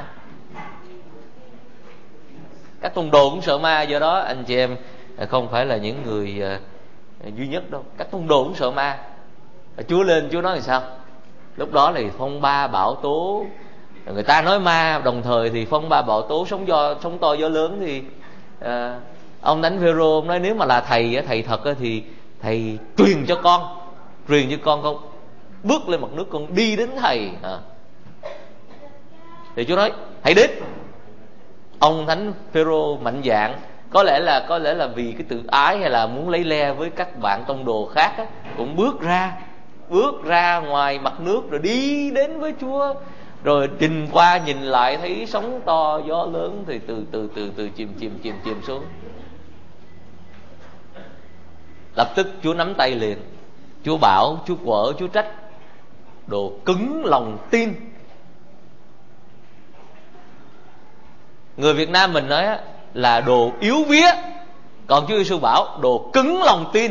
Các tông đồ cũng sợ ma, do đó anh chị em không phải là những người uh, duy nhất đâu. Các tông đồ cũng sợ ma. Chúa lên, Chúa nói thì sao? Lúc đó thì phong ba bão tố, người ta nói ma, đồng thời thì phong ba bão tố, sóng do sóng to gió lớn. Thì uh, ông Thánh Phêrô ông nói nếu mà là thầy thầy thật thì thầy truyền cho con, truyền cho con con bước lên mặt nước, con đi đến thầy à. Thì Chúa nói hãy đến. Ông Thánh Phêrô mạnh dạn, có lẽ là có lẽ là vì cái tự ái hay là muốn lấy le với các bạn tông đồ khác á, cũng bước ra bước ra ngoài mặt nước rồi đi đến với Chúa. Rồi nhìn qua nhìn lại thấy sóng to gió lớn thì từ từ từ từ chìm chìm chìm chìm xuống. Lập tức Chúa nắm tay liền, Chúa bảo, Chúa quở, Chúa trách: đồ cứng lòng tin. Người Việt Nam mình nói là đồ yếu vía, còn Chúa Giêsu bảo đồ cứng lòng tin.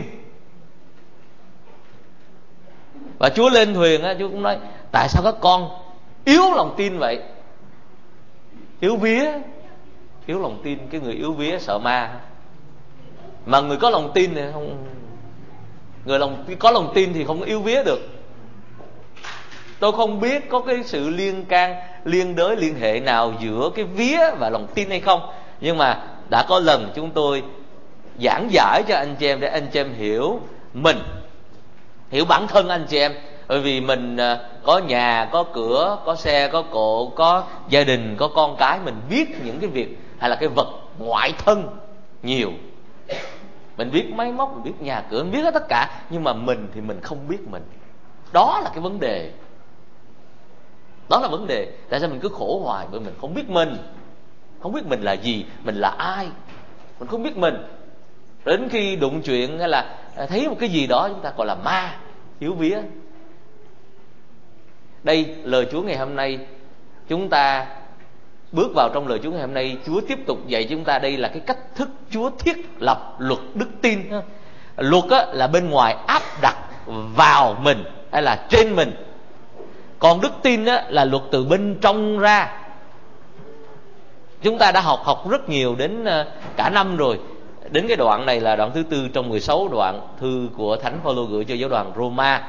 Và Chúa lên thuyền á, Chúa cũng nói tại sao các con yếu lòng tin vậy? Yếu vía, yếu lòng tin. Cái người yếu vía sợ ma, mà người có lòng tin thì không, người lòng có lòng tin thì không có yếu vía được. Tôi không biết có cái sự liên can, liên đới, liên hệ nào giữa cái vía và lòng tin hay không, nhưng mà đã có lần chúng tôi giảng giải cho anh chị em để anh chị em hiểu mình, hiểu bản thân anh chị em. Bởi vì mình có nhà, có cửa, có xe, có cộ, có gia đình, có con cái, mình biết những cái việc hay là cái vật ngoại thân nhiều. Mình biết máy móc, mình biết nhà cửa, mình biết hết tất cả, nhưng mà mình thì mình không biết mình. Đó là cái vấn đề. Đó là vấn đề. Tại sao mình cứ khổ hoài? Bởi mình không biết mình. Không biết mình là gì, mình là ai. Mình không biết mình. Đến khi đụng chuyện hay là thấy một cái gì đó chúng ta gọi là ma, hiếu vía. Đây, lời Chúa ngày hôm nay, chúng ta bước vào trong lời Chúa ngày hôm nay, Chúa tiếp tục dạy chúng ta đây là cái cách thức Chúa thiết lập luật đức tin. Luật á, là bên ngoài áp đặt vào mình hay là trên mình, còn đức tin á, là luật từ bên trong ra. Chúng ta đã học học rất nhiều đến cả năm rồi. Đến cái đoạn này là đoạn thứ tư trong mười sáu đoạn thư của Thánh Phaolô gửi cho giáo đoàn Roma.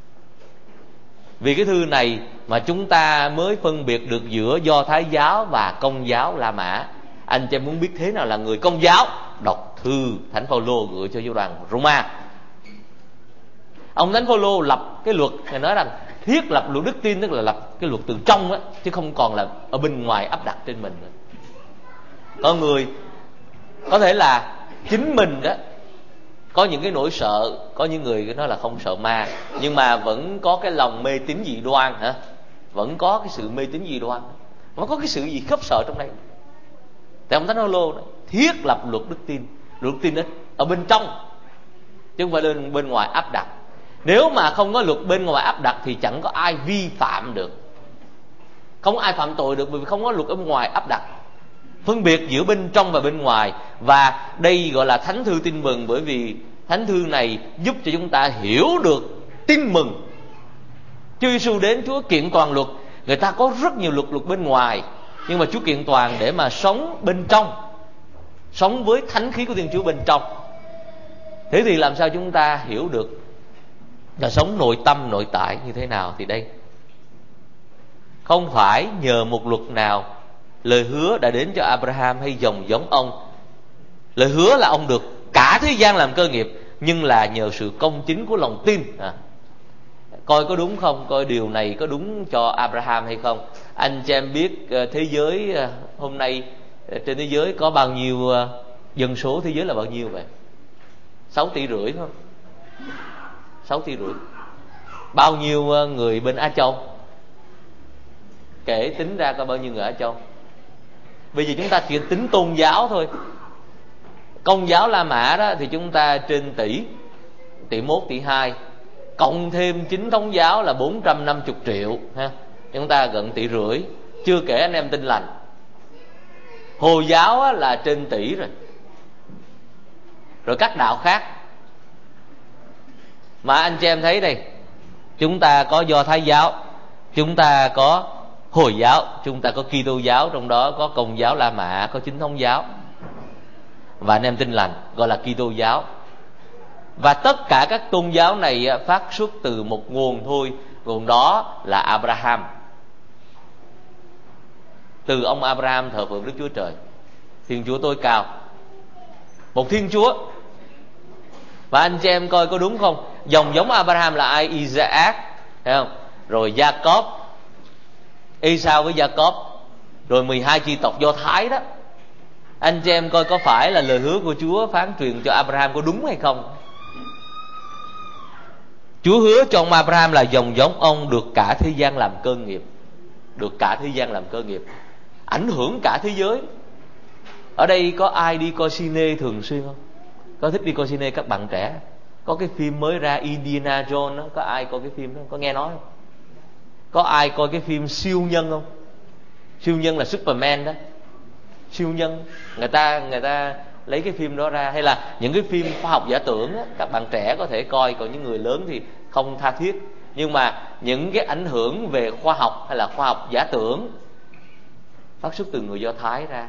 Vì cái thư này mà chúng ta mới phân biệt được giữa Do Thái giáo và Công giáo La Mã. Anh chị em muốn biết thế nào là người Công giáo, đọc thư Thánh Phaolô gửi cho giáo đoàn Roma. Ông Thánh Phaolô lập cái luật, ngài nói rằng thiết lập luật đức tin, tức là lập cái luật từ trong á, chứ không còn là ở bên ngoài áp đặt trên mình nữa. Có người có thể là chính mình đó có những cái nỗi sợ, có những người nói là không sợ ma, nhưng mà vẫn có cái lòng mê tín dị đoan hả? Vẫn có cái sự mê tín dị đoan, vẫn có cái sự gì khiếp sợ trong đây. Thì ông Thánh Phaolô thiết lập luật đức tin, luật đức tin đó ở bên trong chứ không phải bên bên ngoài áp đặt. Nếu mà không có luật bên ngoài áp đặt thì chẳng có ai vi phạm được, không có ai phạm tội được, bởi vì không có luật ở bên ngoài áp đặt. Phân biệt giữa bên trong và bên ngoài. Và đây gọi là thánh thư tin mừng, bởi vì thánh thư này giúp cho chúng ta hiểu được tin mừng. Chúa Giêsu đến, Chúa kiện toàn luật. Người ta có rất nhiều luật luật bên ngoài, nhưng mà Chúa kiện toàn để mà sống bên trong, sống với thánh khí của Thiên Chúa bên trong. Thế thì làm sao chúng ta hiểu được là sống nội tâm nội tại như thế nào? Thì đây, không phải nhờ một luật nào lời hứa đã đến cho Abraham hay dòng giống ông. Lời hứa là ông được cả thế gian làm cơ nghiệp, nhưng là nhờ sự công chính của lòng tin. à. Coi có đúng không? Coi điều này có đúng cho Abraham hay không? Anh chị em biết thế giới hôm nay, trên thế giới có bao nhiêu dân số thế giới là bao nhiêu vậy? Sáu tỷ rưỡi thôi. Sáu tỷ rưỡi. Bao nhiêu người bên Á Châu? Kể tính ra coi bao nhiêu người Á Châu. Bây giờ chúng ta chỉ tính tôn giáo thôi. Công giáo La Mã đó thì chúng ta trên tỷ, tỷ mốt, tỷ hai, cộng thêm chính thống giáo là bốn trăm năm mươi triệu ha. Chúng ta gần tỷ rưỡi, chưa kể anh em Tin Lành. Hồi giáo là trên tỷ rồi. Rồi các đạo khác. Mà anh chị em thấy đây, chúng ta có Do Thái giáo, chúng ta có Hồi giáo, chúng ta có Kitô giáo, trong đó có Công giáo La Mã, có chính thống giáo, và anh em Tin Lành gọi là Kitô giáo. Và tất cả các tôn giáo này phát xuất từ một nguồn thôi, nguồn đó là Abraham. Từ ông Abraham thờ phượng Đức Chúa Trời, Thiên Chúa tối cao, một Thiên Chúa. Và anh chị em coi có đúng không? Dòng giống Abraham là ai? Isaac, thấy không? Rồi Jacob, Esau với Jacob, rồi mười hai chi tộc Do Thái đó. Anh chị em coi có phải là lời hứa của Chúa phán truyền cho Abraham có đúng hay không? Chúa hứa cho ông Abraham là dòng giống ông được cả thế gian làm cơ nghiệp. Được cả thế gian làm cơ nghiệp, ảnh hưởng cả thế giới. Ở đây có ai đi coi cine thường xuyên không? Có thích đi coi cine các bạn trẻ? Có cái phim mới ra Indiana Jones đó, có ai coi cái phim đó? Có nghe nói không? Có ai coi cái phim siêu nhân không? Siêu nhân là Superman đó. Siêu nhân, người ta người ta lấy cái phim đó ra. Hay là những cái phim khoa học giả tưởng đó, các bạn trẻ có thể coi, còn những người lớn thì không tha thiết. Nhưng mà những cái ảnh hưởng về khoa học hay là khoa học giả tưởng phát xuất từ người Do Thái ra.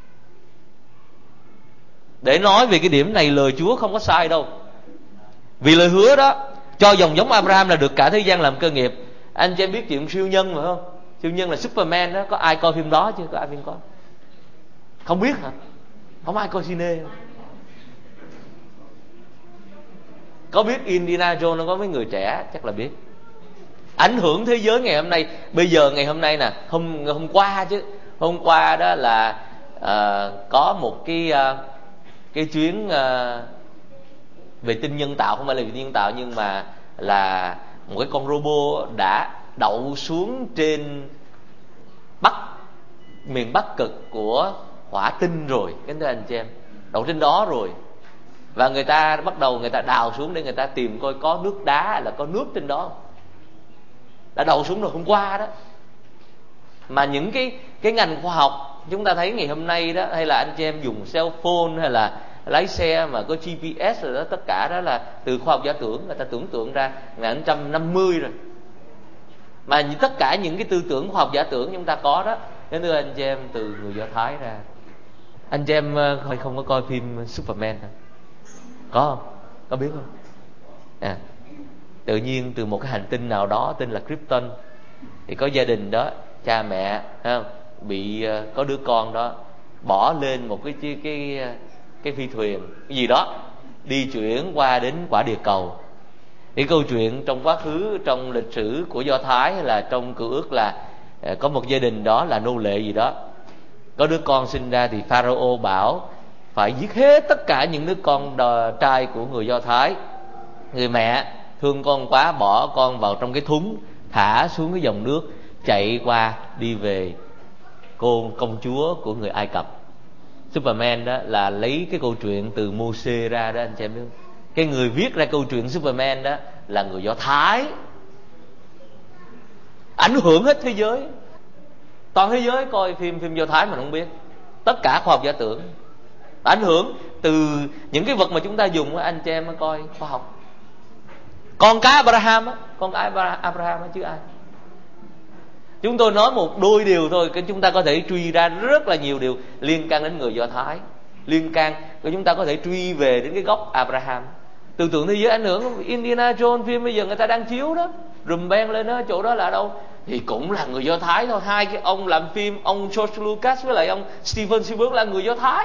Để nói về cái điểm này, lời Chúa không có sai đâu. Vì lời hứa đó cho dòng giống Abraham là được cả thế gian làm cơ nghiệp. Anh chị em biết chuyện siêu nhân mà không? Siêu nhân là Superman đó. Có ai coi phim đó chưa? Có ai phim coi? Không biết hả? Không ai coi cine. Có biết Indiana Jones nó có mấy người trẻ chắc là biết. Ảnh hưởng thế giới ngày hôm nay. Bây giờ ngày hôm nay nè, hôm hôm qua chứ, hôm qua đó là uh, có một cái uh, cái chuyến uh, vệ tinh nhân tạo, không phải là vệ tinh nhân tạo nhưng mà là một cái con robot đã đậu xuống trên bắc, miền bắc cực của hỏa tinh rồi, kính thưa anh chị em, đậu trên đó rồi. Và người ta bắt đầu người ta đào xuống để người ta tìm coi có nước đá hay là có nước trên đó. Đã đào xuống rồi hôm qua đó. Mà những cái cái ngành khoa học chúng ta thấy ngày hôm nay đó, hay là anh chị em dùng cell phone hay là lái xe mà có giê pê ét rồi đó, tất cả đó là từ khoa học giả tưởng, người ta tưởng tượng ra một nghìn chín trăm năm mươi rồi. Mà tất cả những cái tư tưởng khoa học giả tưởng chúng ta có đó, cái thưa anh chị em, từ người Do Thái ra. Anh chị em không, không có coi phim Superman hả? Có không? Có biết không? À, tự nhiên từ một cái hành tinh nào đó tên là Krypton, thì có gia đình đó, cha mẹ không? Bị có đứa con đó bỏ lên một cái cái cái, cái phi thuyền cái gì đó đi chuyển qua đến quả địa cầu. Cái câu chuyện trong quá khứ, trong lịch sử của Do Thái hay là trong Cựu Ước là có một gia đình đó là nô lệ gì đó, có đứa con sinh ra thì Pharaoh bảo phải giết hết tất cả những đứa con trai của người Do Thái. Người mẹ thương con quá bỏ con vào trong cái thúng, thả xuống cái dòng nước, chạy qua đi về cô công chúa của người Ai Cập. Superman đó là lấy cái câu chuyện từ Mô-sê ra đó anh chị em biết không? Cái người viết ra câu chuyện Superman đó là người Do Thái, ảnh hưởng hết thế giới. Toàn thế giới coi phim phim Do Thái mà không biết. Tất cả khoa học giả tưởng, ảnh hưởng từ những cái vật mà chúng ta dùng. Anh chị em coi khoa học. Con cái Abraham á, con cái Abraham á chứ ai. Chúng tôi nói một đôi điều thôi, cái chúng ta có thể truy ra rất là nhiều điều liên can đến người Do Thái, liên can của chúng ta có thể truy về đến cái gốc Abraham. Tư tưởng thế giới ảnh hưởng. Indiana Jones phim bây giờ người ta đang chiếu đó, rùm beng lên đó, chỗ đó là đâu? Thì cũng là người Do Thái thôi. Hai cái ông làm phim, ông George Lucas với lại ông Steven Spielberg là người Do Thái.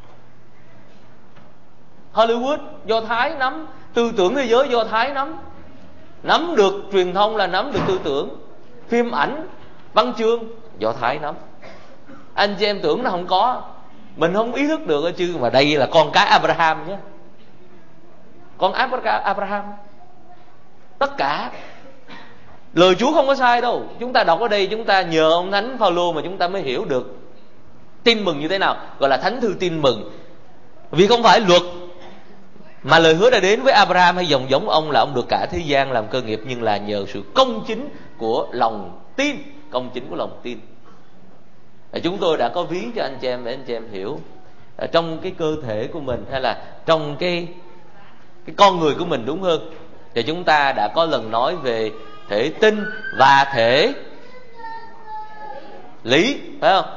Hollywood Do Thái nắm, tư tưởng thế giới Do Thái nắm, nắm được truyền thông là nắm được tư tưởng, phim ảnh, văn chương Do Thái nắm. Anh chị em tưởng là không có, mình không ý thức được chứ. Mà đây là con cái Abraham nhé, con Abraham. Tất cả lời Chúa không có sai đâu. Chúng ta đọc ở đây, chúng ta nhờ ông Thánh Phaolô mà chúng ta mới hiểu được tin mừng như thế nào, gọi là thánh thư tin mừng. Vì không phải luật mà lời hứa đã đến với Abraham hay dòng giống ông là ông được cả thế gian làm cơ nghiệp, nhưng là nhờ sự công chính của lòng tin. Công chính của lòng tin. Chúng tôi đã có ví cho anh chị em để anh chị em hiểu, trong cái cơ thể của mình hay là trong cái cái con người của mình đúng hơn, thì chúng ta đã có lần nói về thể tinh và thể lý, phải không?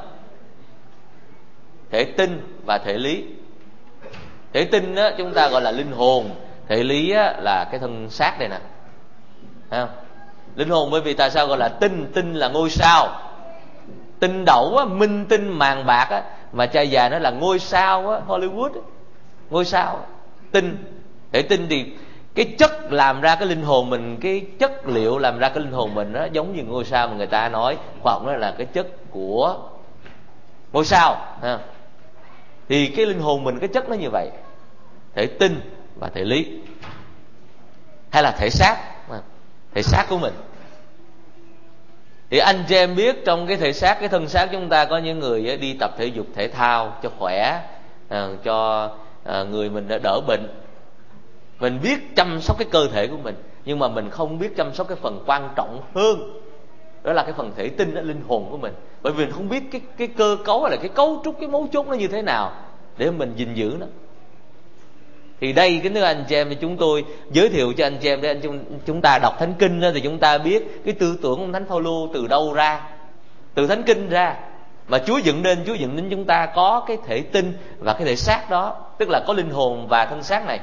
Thể tinh và thể lý. Thể tinh á, chúng ta gọi là linh hồn. Thể lý á, là cái thân xác đây nè, thấy không? Linh hồn bởi vì tại sao gọi là tinh? Tinh là ngôi sao, tinh đậu á, minh tinh màng bạc á, mà cha già nó là ngôi sao á, Hollywood á, ngôi sao tinh. Thể tinh thì cái chất làm ra cái linh hồn mình, cái chất liệu làm ra cái linh hồn mình nó giống như ngôi sao mà người ta nói khoa học, nó là cái chất của ngôi sao ha. Thì cái linh hồn mình cái chất nó như vậy. Thể tinh và thể lý, hay là thể xác, thể xác của mình. Thì anh chị em biết trong cái thể xác, cái thân xác chúng ta có những người đi tập thể dục thể thao cho khỏe, cho người mình đỡ bệnh. Mình biết chăm sóc cái cơ thể của mình, nhưng mà mình không biết chăm sóc cái phần quan trọng hơn, đó là cái phần thể tinh, đó, linh hồn của mình. Bởi vì mình không biết cái cái cơ cấu hay là cái cấu trúc, cái mấu chốt nó như thế nào để mình gìn giữ nó. Thì đây kính thưa anh chị em, chúng tôi giới thiệu cho anh chị em để anh chúng ta đọc Thánh Kinh đó, thì chúng ta biết cái tư tưởng của Thánh Phaolô từ đâu ra, từ Thánh Kinh ra mà Chúa dựng nên. Chúa dựng nên chúng ta có cái thể tinh và cái thể xác đó, tức là có linh hồn và thân xác này.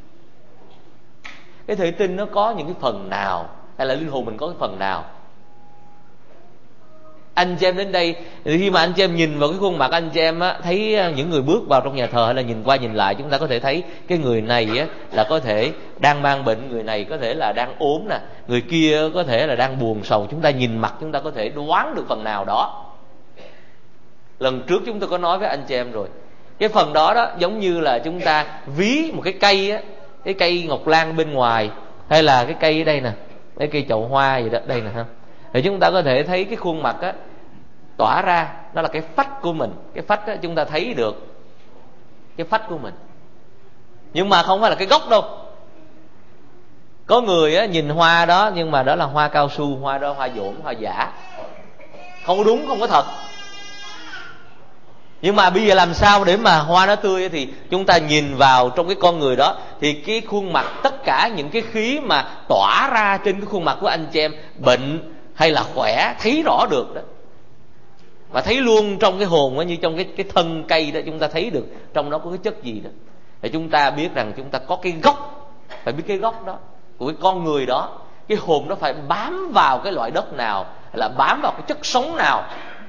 Cái thể tinh nó có những cái phần nào, hay là linh hồn mình có cái phần nào? Anh chị em đến đây, khi mà anh chị em nhìn vào cái khuôn mặt anh chị em á, thấy những người bước vào trong nhà thờ hay là nhìn qua nhìn lại, chúng ta có thể thấy cái người này á là có thể đang mang bệnh, người này có thể là đang ốm nè, người kia có thể là đang buồn sầu. Chúng ta nhìn mặt chúng ta có thể đoán được phần nào đó. Lần trước chúng tôi có nói với anh chị em rồi, cái phần đó đó giống như là chúng ta ví một cái cây á, cái cây ngọc lan bên ngoài, hay là cái cây ở đây nè, cái cây chậu hoa gì đó đây nè ha. Thì chúng ta có thể thấy cái khuôn mặt á tỏa ra, đó là cái phách của mình. Cái phách á chúng ta thấy được cái phách của mình. Nhưng mà không phải là cái gốc đâu. Có người á, nhìn hoa đó nhưng mà đó là hoa cao su, hoa đó hoa dỗm, hoa giả, không có đúng, không có thật. Nhưng mà bây giờ làm sao để mà hoa nó tươi thì chúng ta nhìn vào trong cái con người đó, thì cái khuôn mặt, tất cả những cái khí mà tỏa ra trên cái khuôn mặt của anh chị em, bệnh hay là khỏe, thấy rõ được đó. Và thấy luôn trong cái hồn đó, như trong cái, cái thân cây đó, chúng ta thấy được trong đó có cái chất gì đó. Để chúng ta biết rằng chúng ta có cái gốc, phải biết cái gốc đó của cái con người đó. Cái hồn đó phải bám vào cái loại đất nào, là bám vào cái chất sống nào.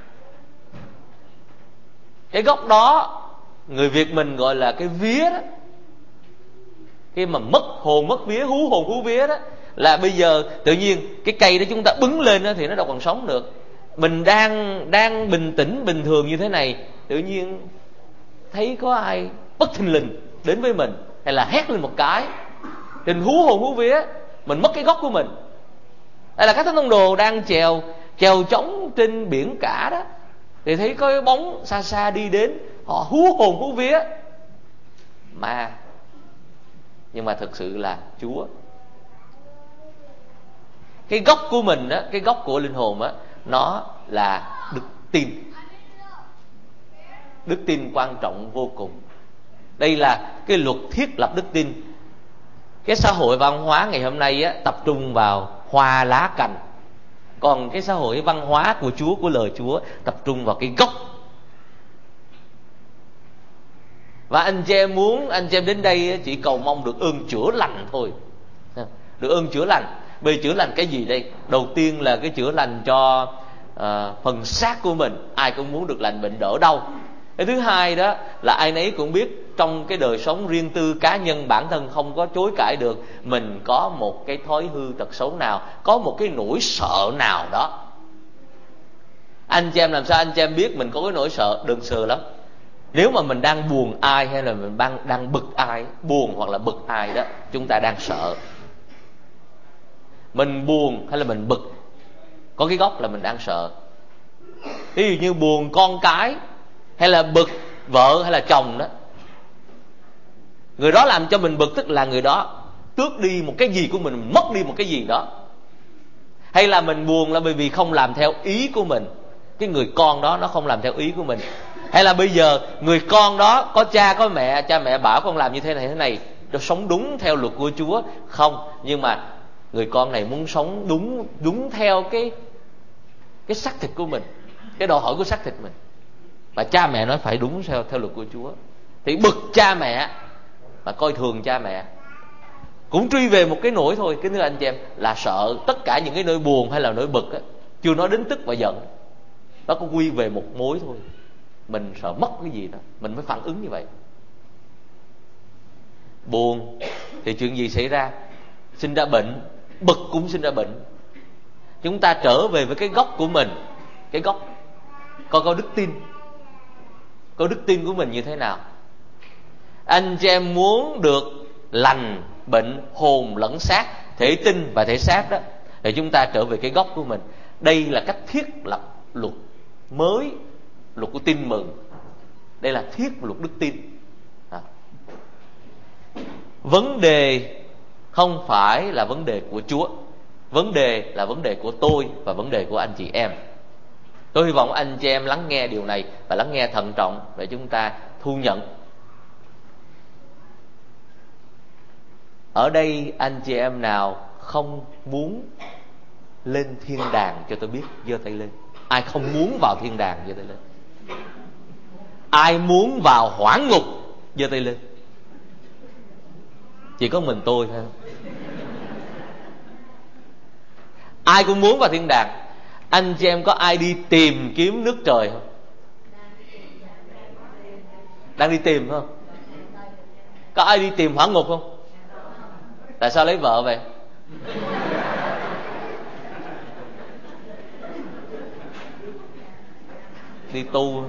Cái gốc đó người Việt mình gọi là cái vía đó. Khi mà mất hồn mất vía, hú hồn hú vía đó, là bây giờ tự nhiên cái cây đó chúng ta bứng lên đó thì nó đâu còn sống được. Mình đang đang bình tĩnh bình thường như thế này, tự nhiên thấy có ai bất thình lình đến với mình, hay là hét lên một cái, thì hú hồn hú vía, mình mất cái gốc của mình. Hay là các thánh tông đồ đang chèo chèo trống trên biển cả đó, thì thấy có cái bóng xa xa đi đến, họ hú hồn hú vía, mà nhưng mà thực sự là Chúa. Cái gốc của mình á, cái gốc của linh hồn á, nó là đức tin. Đức tin quan trọng vô cùng. Đây là cái luật thiết lập đức tin. Cái xã hội văn hóa ngày hôm nay á, tập trung vào hoa lá cành. Còn cái xã hội văn hóa của Chúa, của lời Chúa, tập trung vào cái gốc. Và anh chị em muốn, anh chị em đến đây chỉ cầu mong được ơn chữa lành thôi. Được ơn chữa lành. Bởi chữa lành cái gì đây? Đầu tiên là cái chữa lành cho uh, phần xác của mình. Ai cũng muốn được lành bệnh đỡ đau. Cái thứ hai đó là ai nấy cũng biết trong cái đời sống riêng tư cá nhân bản thân không có chối cãi được, mình có một cái thói hư tật xấu nào, có một cái nỗi sợ nào đó. Anh chị em làm sao anh chị em biết mình có cái nỗi sợ? Đừng sợ lắm. Nếu mà mình đang buồn ai hay là mình đang, đang bực ai, buồn hoặc là bực ai đó, chúng ta đang sợ. Mình buồn hay là mình bực, có cái gốc là mình đang sợ. Ví dụ như buồn con cái, hay là bực vợ hay là chồng đó, người đó làm cho mình bực, tức là người đó tước đi một cái gì của mình, mình mất đi một cái gì đó. Hay là mình buồn là bởi vì không làm theo ý của mình, cái người con đó nó không làm theo ý của mình. Hay là bây giờ người con đó có cha có mẹ, cha mẹ bảo con làm như thế này thế này, nó sống đúng theo luật của Chúa không, nhưng mà người con này muốn sống đúng đúng theo cái cái xác thịt của mình, cái đòi hỏi của xác thịt mình, và cha mẹ nói phải đúng theo theo luật của Chúa, thì bực cha mẹ và coi thường cha mẹ. Cũng truy về một cái nỗi thôi, kính thưa anh chị em, là sợ. Tất cả những cái nỗi buồn hay là nỗi bực á, chưa nói đến tức và giận, nó có quy về một mối thôi, mình sợ mất cái gì đó, mình mới phản ứng như vậy. Buồn thì chuyện gì xảy ra? Sinh ra bệnh. Bực cũng sinh ra bệnh. Chúng ta trở về với cái gốc của mình. Cái gốc coi coi đức tin, coi đức tin của mình như thế nào. Anh chị em muốn được lành bệnh hồn lẫn xác, thể tinh và thể xác đó, để chúng ta trở về cái gốc của mình. Đây là cách thiết lập luật mới, luật của tin mừng. Đây là thiết luật đức tin. à. Vấn đề không phải là vấn đề của Chúa, vấn đề là vấn đề của tôi và vấn đề của anh chị em. Tôi hy vọng anh chị em lắng nghe điều này và lắng nghe thận trọng để chúng ta thu nhận. Ở đây anh chị em nào không muốn lên thiên đàng cho tôi biết, giơ tay lên. Ai không muốn vào thiên đàng giơ tay lên. Ai muốn vào hỏa ngục giơ tay lên. Chỉ có mình tôi thôi. Ai cũng muốn vào thiên đàng. Anh chị em có ai đi tìm kiếm nước trời không? Đang đi tìm không? Có ai đi tìm hỏa ngục không? Tại sao lấy vợ vậy? Đi tu.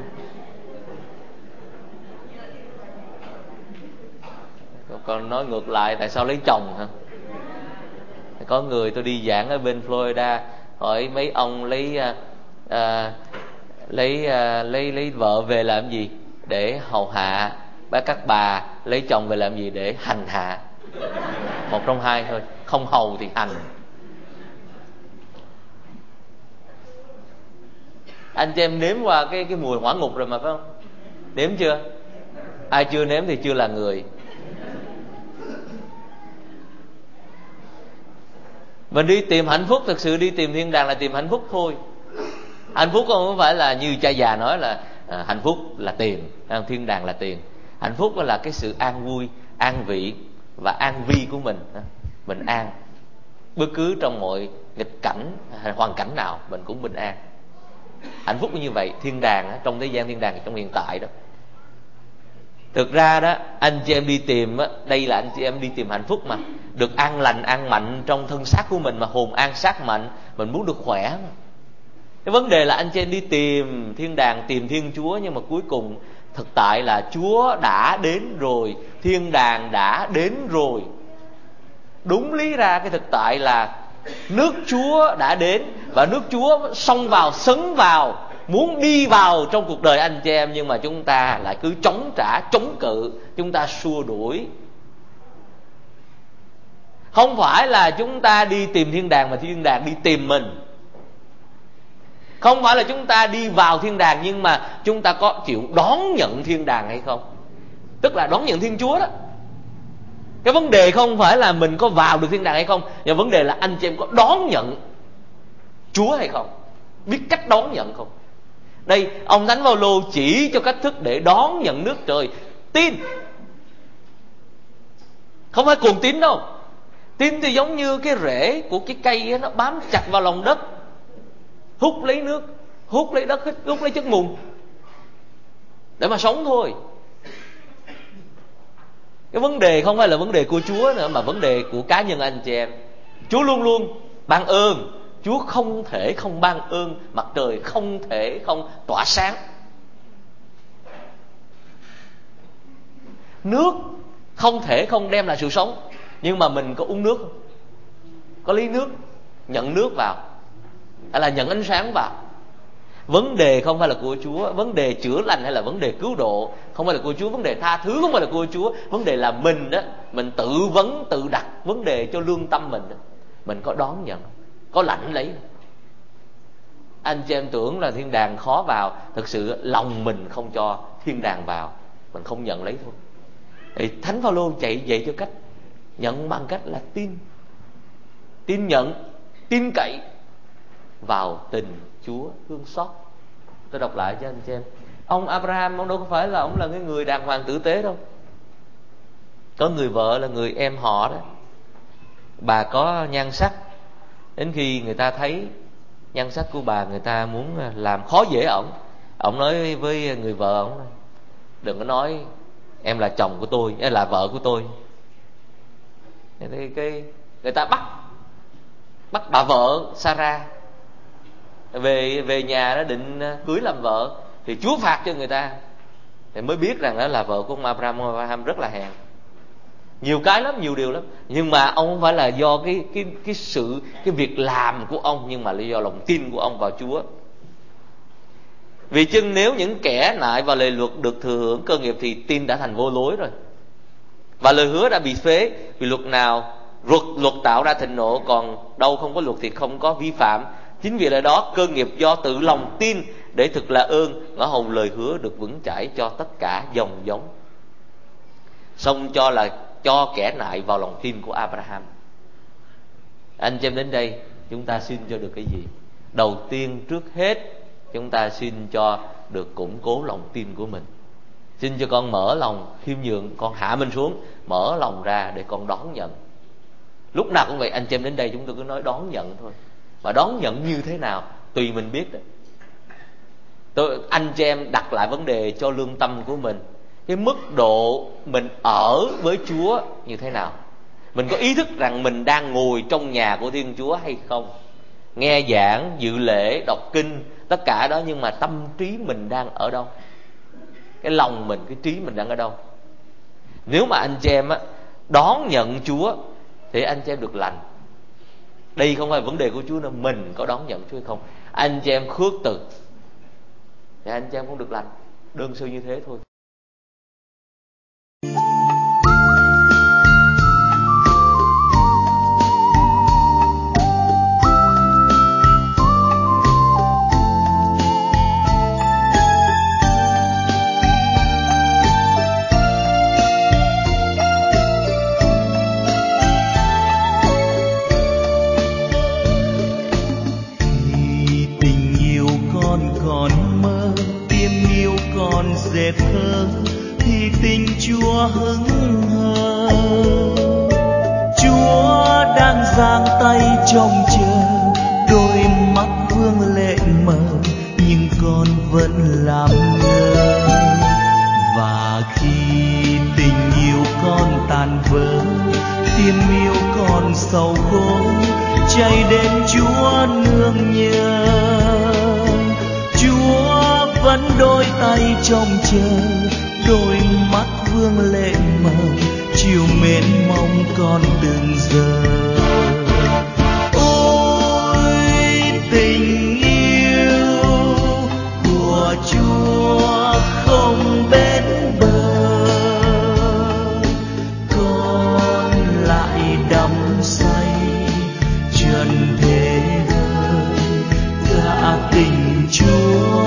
Còn nói ngược lại, tại sao lấy chồng hả? Có người tôi đi giảng ở bên Florida, hỏi mấy ông lấy uh, uh, lấy uh, lấy lấy vợ về làm gì? Để hầu hạ Bác các bà lấy chồng về làm gì? Để hành hạ. Một trong hai thôi, không hầu thì hành. Anh chị em nếm qua cái cái mùi hỏa ngục rồi mà phải không? Nếm chưa? Ai chưa nếm thì chưa là người. Mình đi tìm hạnh phúc, thực sự đi tìm thiên đàng là tìm hạnh phúc thôi. Hạnh phúc không phải là như cha già nói là à, hạnh phúc là tiền, thiên đàng là tiền. Hạnh phúc là cái sự an vui, an vị và an vi của mình. Mình an, bất cứ trong mọi nghịch cảnh hay hoàn cảnh nào mình cũng bình an. Hạnh phúc như vậy. Thiên đàng, trong thế gian thiên đàng trong hiện tại đó. Thực ra đó, anh chị em đi tìm đó, đây là anh chị em đi tìm hạnh phúc mà. Được an lành, an mạnh trong thân xác của mình, mà hồn an xác mạnh. Mình muốn được khỏe mà. Cái vấn đề là anh chị em đi tìm thiên đàng, tìm Thiên Chúa, nhưng mà cuối cùng thực tại là Chúa đã đến rồi, thiên đàng đã đến rồi. Đúng lý ra cái thực tại là nước Chúa đã đến, và nước Chúa xông vào, sấn vào, muốn đi vào trong cuộc đời anh chị em. Nhưng mà chúng ta lại cứ chống trả, chống cự, chúng ta xua đuổi. Không phải là chúng ta đi tìm thiên đàng, mà thiên đàng đi tìm mình. Không phải là chúng ta đi vào thiên đàng, nhưng mà chúng ta có chịu đón nhận thiên đàng hay không? Tức là đón nhận Thiên Chúa đó. Cái vấn đề không phải là mình có vào được thiên đàng hay không, nhưng vấn đề là anh chị em có đón nhận Chúa hay không, biết cách đón nhận không. Đây, ông Thánh Phaolô chỉ cho cách thức để đón nhận nước trời. Tin, không phải cuồng tín đâu. Tin thì giống như cái rễ của cái cây ấy, nó bám chặt vào lòng đất, hút lấy nước, hút lấy đất, hút lấy chất mùn để mà sống thôi. Cái vấn đề không phải là vấn đề của Chúa nữa, mà vấn đề của cá nhân anh chị em. Chúa luôn luôn ban ơn. Chúa không thể không ban ơn. Mặt trời không thể không tỏa sáng. Nước không thể không đem lại sự sống. Nhưng mà mình có uống nước không? Có lấy nước, nhận nước vào, hay là nhận ánh sáng vào? Vấn đề không phải là của Chúa. Vấn đề chữa lành hay là vấn đề cứu độ không phải là của Chúa. Vấn đề tha thứ không phải là của Chúa. Vấn đề là mình đó, mình tự vấn, tự đặt vấn đề cho lương tâm mình đó. Mình có đón nhận, có lãnh lấy. Anh chị em tưởng là thiên đàng khó vào, thực sự lòng mình không cho thiên đàng vào, mình không nhận lấy thôi. Thì Thánh Phaolô dạy dạy cho cách nhận bằng cách là tin. Tin nhận, tin cậy vào tình Chúa thương xót. Tôi đọc lại cho anh chị em. Ông Abraham, ông đâu có phải là ông là cái người đàng hoàng tử tế đâu. Có người vợ là người em họ đó. Bà có nhan sắc, đến khi người ta thấy nhan sắc của bà, người ta muốn làm khó dễ ổng. Ổng nói với người vợ ổng: đừng có nói em là chồng của tôi, em là vợ của tôi. Thì cái người ta bắt bắt bà vợ Sarah về về nhà đó, định cưới làm vợ. Thì Chúa phạt cho người ta, thì mới biết rằng đó là vợ của ông Abraham. Ông Abraham rất là hèn, nhiều cái lắm, nhiều điều lắm. Nhưng mà ông không phải là do cái cái cái sự cái việc làm của ông, nhưng mà là do lòng tin của ông vào Chúa. Vì chưng nếu những kẻ nại vào lời luật được thừa hưởng cơ nghiệp, thì tin đã thành vô lối rồi, và lời hứa đã bị phế. Vì luật nào luật luật tạo ra thịnh nộ, còn đâu không có luật thì không có vi phạm. Chính vì lẽ đó cơ nghiệp do tự lòng tin để thực là ơn, ngõ hầu lời hứa được vững chãi cho tất cả dòng giống. Xong cho là cho kẻ nại vào lòng tin của Abraham. Anh chị em đến đây, chúng ta xin cho được cái gì? Đầu tiên trước hết, chúng ta xin cho được củng cố lòng tin của mình. Xin cho con mở lòng khiêm nhường, con hạ mình xuống, mở lòng ra để con đón nhận. Lúc nào cũng vậy, anh chị em đến đây chúng tôi cứ nói đón nhận thôi. Mà đón nhận như thế nào tùy mình biết đó. Tôi, anh chị em đặt lại vấn đề cho lương tâm của mình. Cái mức độ mình ở với Chúa như thế nào? Mình có ý thức rằng mình đang ngồi trong nhà của Thiên Chúa hay không? Nghe giảng, dự lễ, đọc kinh, tất cả đó, nhưng mà tâm trí mình đang ở đâu? Cái lòng mình, cái trí mình đang ở đâu? Nếu mà anh chị em á, đón nhận Chúa thì anh chị em được lành. Đây không phải vấn đề của Chúa nữa, mình có đón nhận Chúa hay không. Anh chị em khước từ thì anh chị em cũng được lành. Đơn sơ như thế thôi. còn dệt thơ thì tình Chúa hững hờ. Chúa đang giang tay trông chờ, đôi mắt vương lệ mờ nhưng con vẫn làm ngơ. Và khi tình yêu con tàn vỡ, tim yêu con sầu khổ, chạy đến Chúa nương nhờ. Chúa vẫn đôi tay trông chờ, đôi mắt vương lệ mờ, chiều mến mong con từng giờ. Ôi tình yêu của Chúa không bến bờ, con lại đắm say trần thế ơi cả tình Chúa.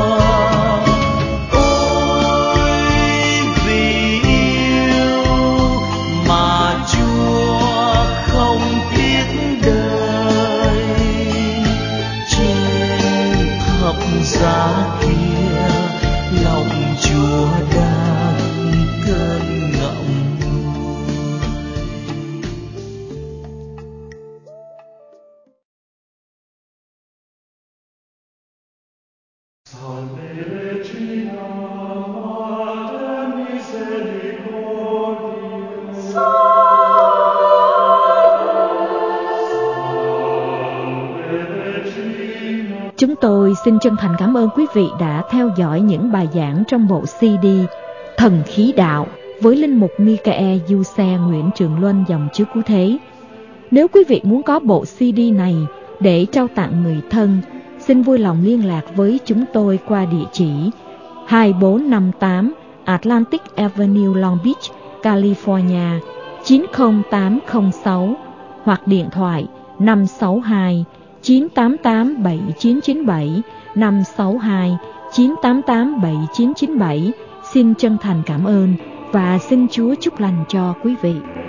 Giá kia lòng Chúa đang cơn ngậm ngùi. Salve Regina, Mater Misericordiae. Chúng tôi xin chân thành cảm ơn quý vị đã theo dõi những bài giảng trong bộ xê đê Thần Khí Đạo với linh mục Michael Giuse Nguyễn Trường Luân dòng chứa Cứu Thế. Nếu quý vị muốn có bộ xê đê này để trao tặng người thân, xin vui lòng liên lạc với chúng tôi qua địa chỉ hai bốn năm tám Atlantic Avenue, Long Beach, California chín không tám không sáu hoặc điện thoại năm sáu hai chín tám tám bảy chín chín bảy, năm sáu hai chín tám tám bảy chín chín bảy. Xin chân thành cảm ơn và xin Chúa chúc lành cho quý vị.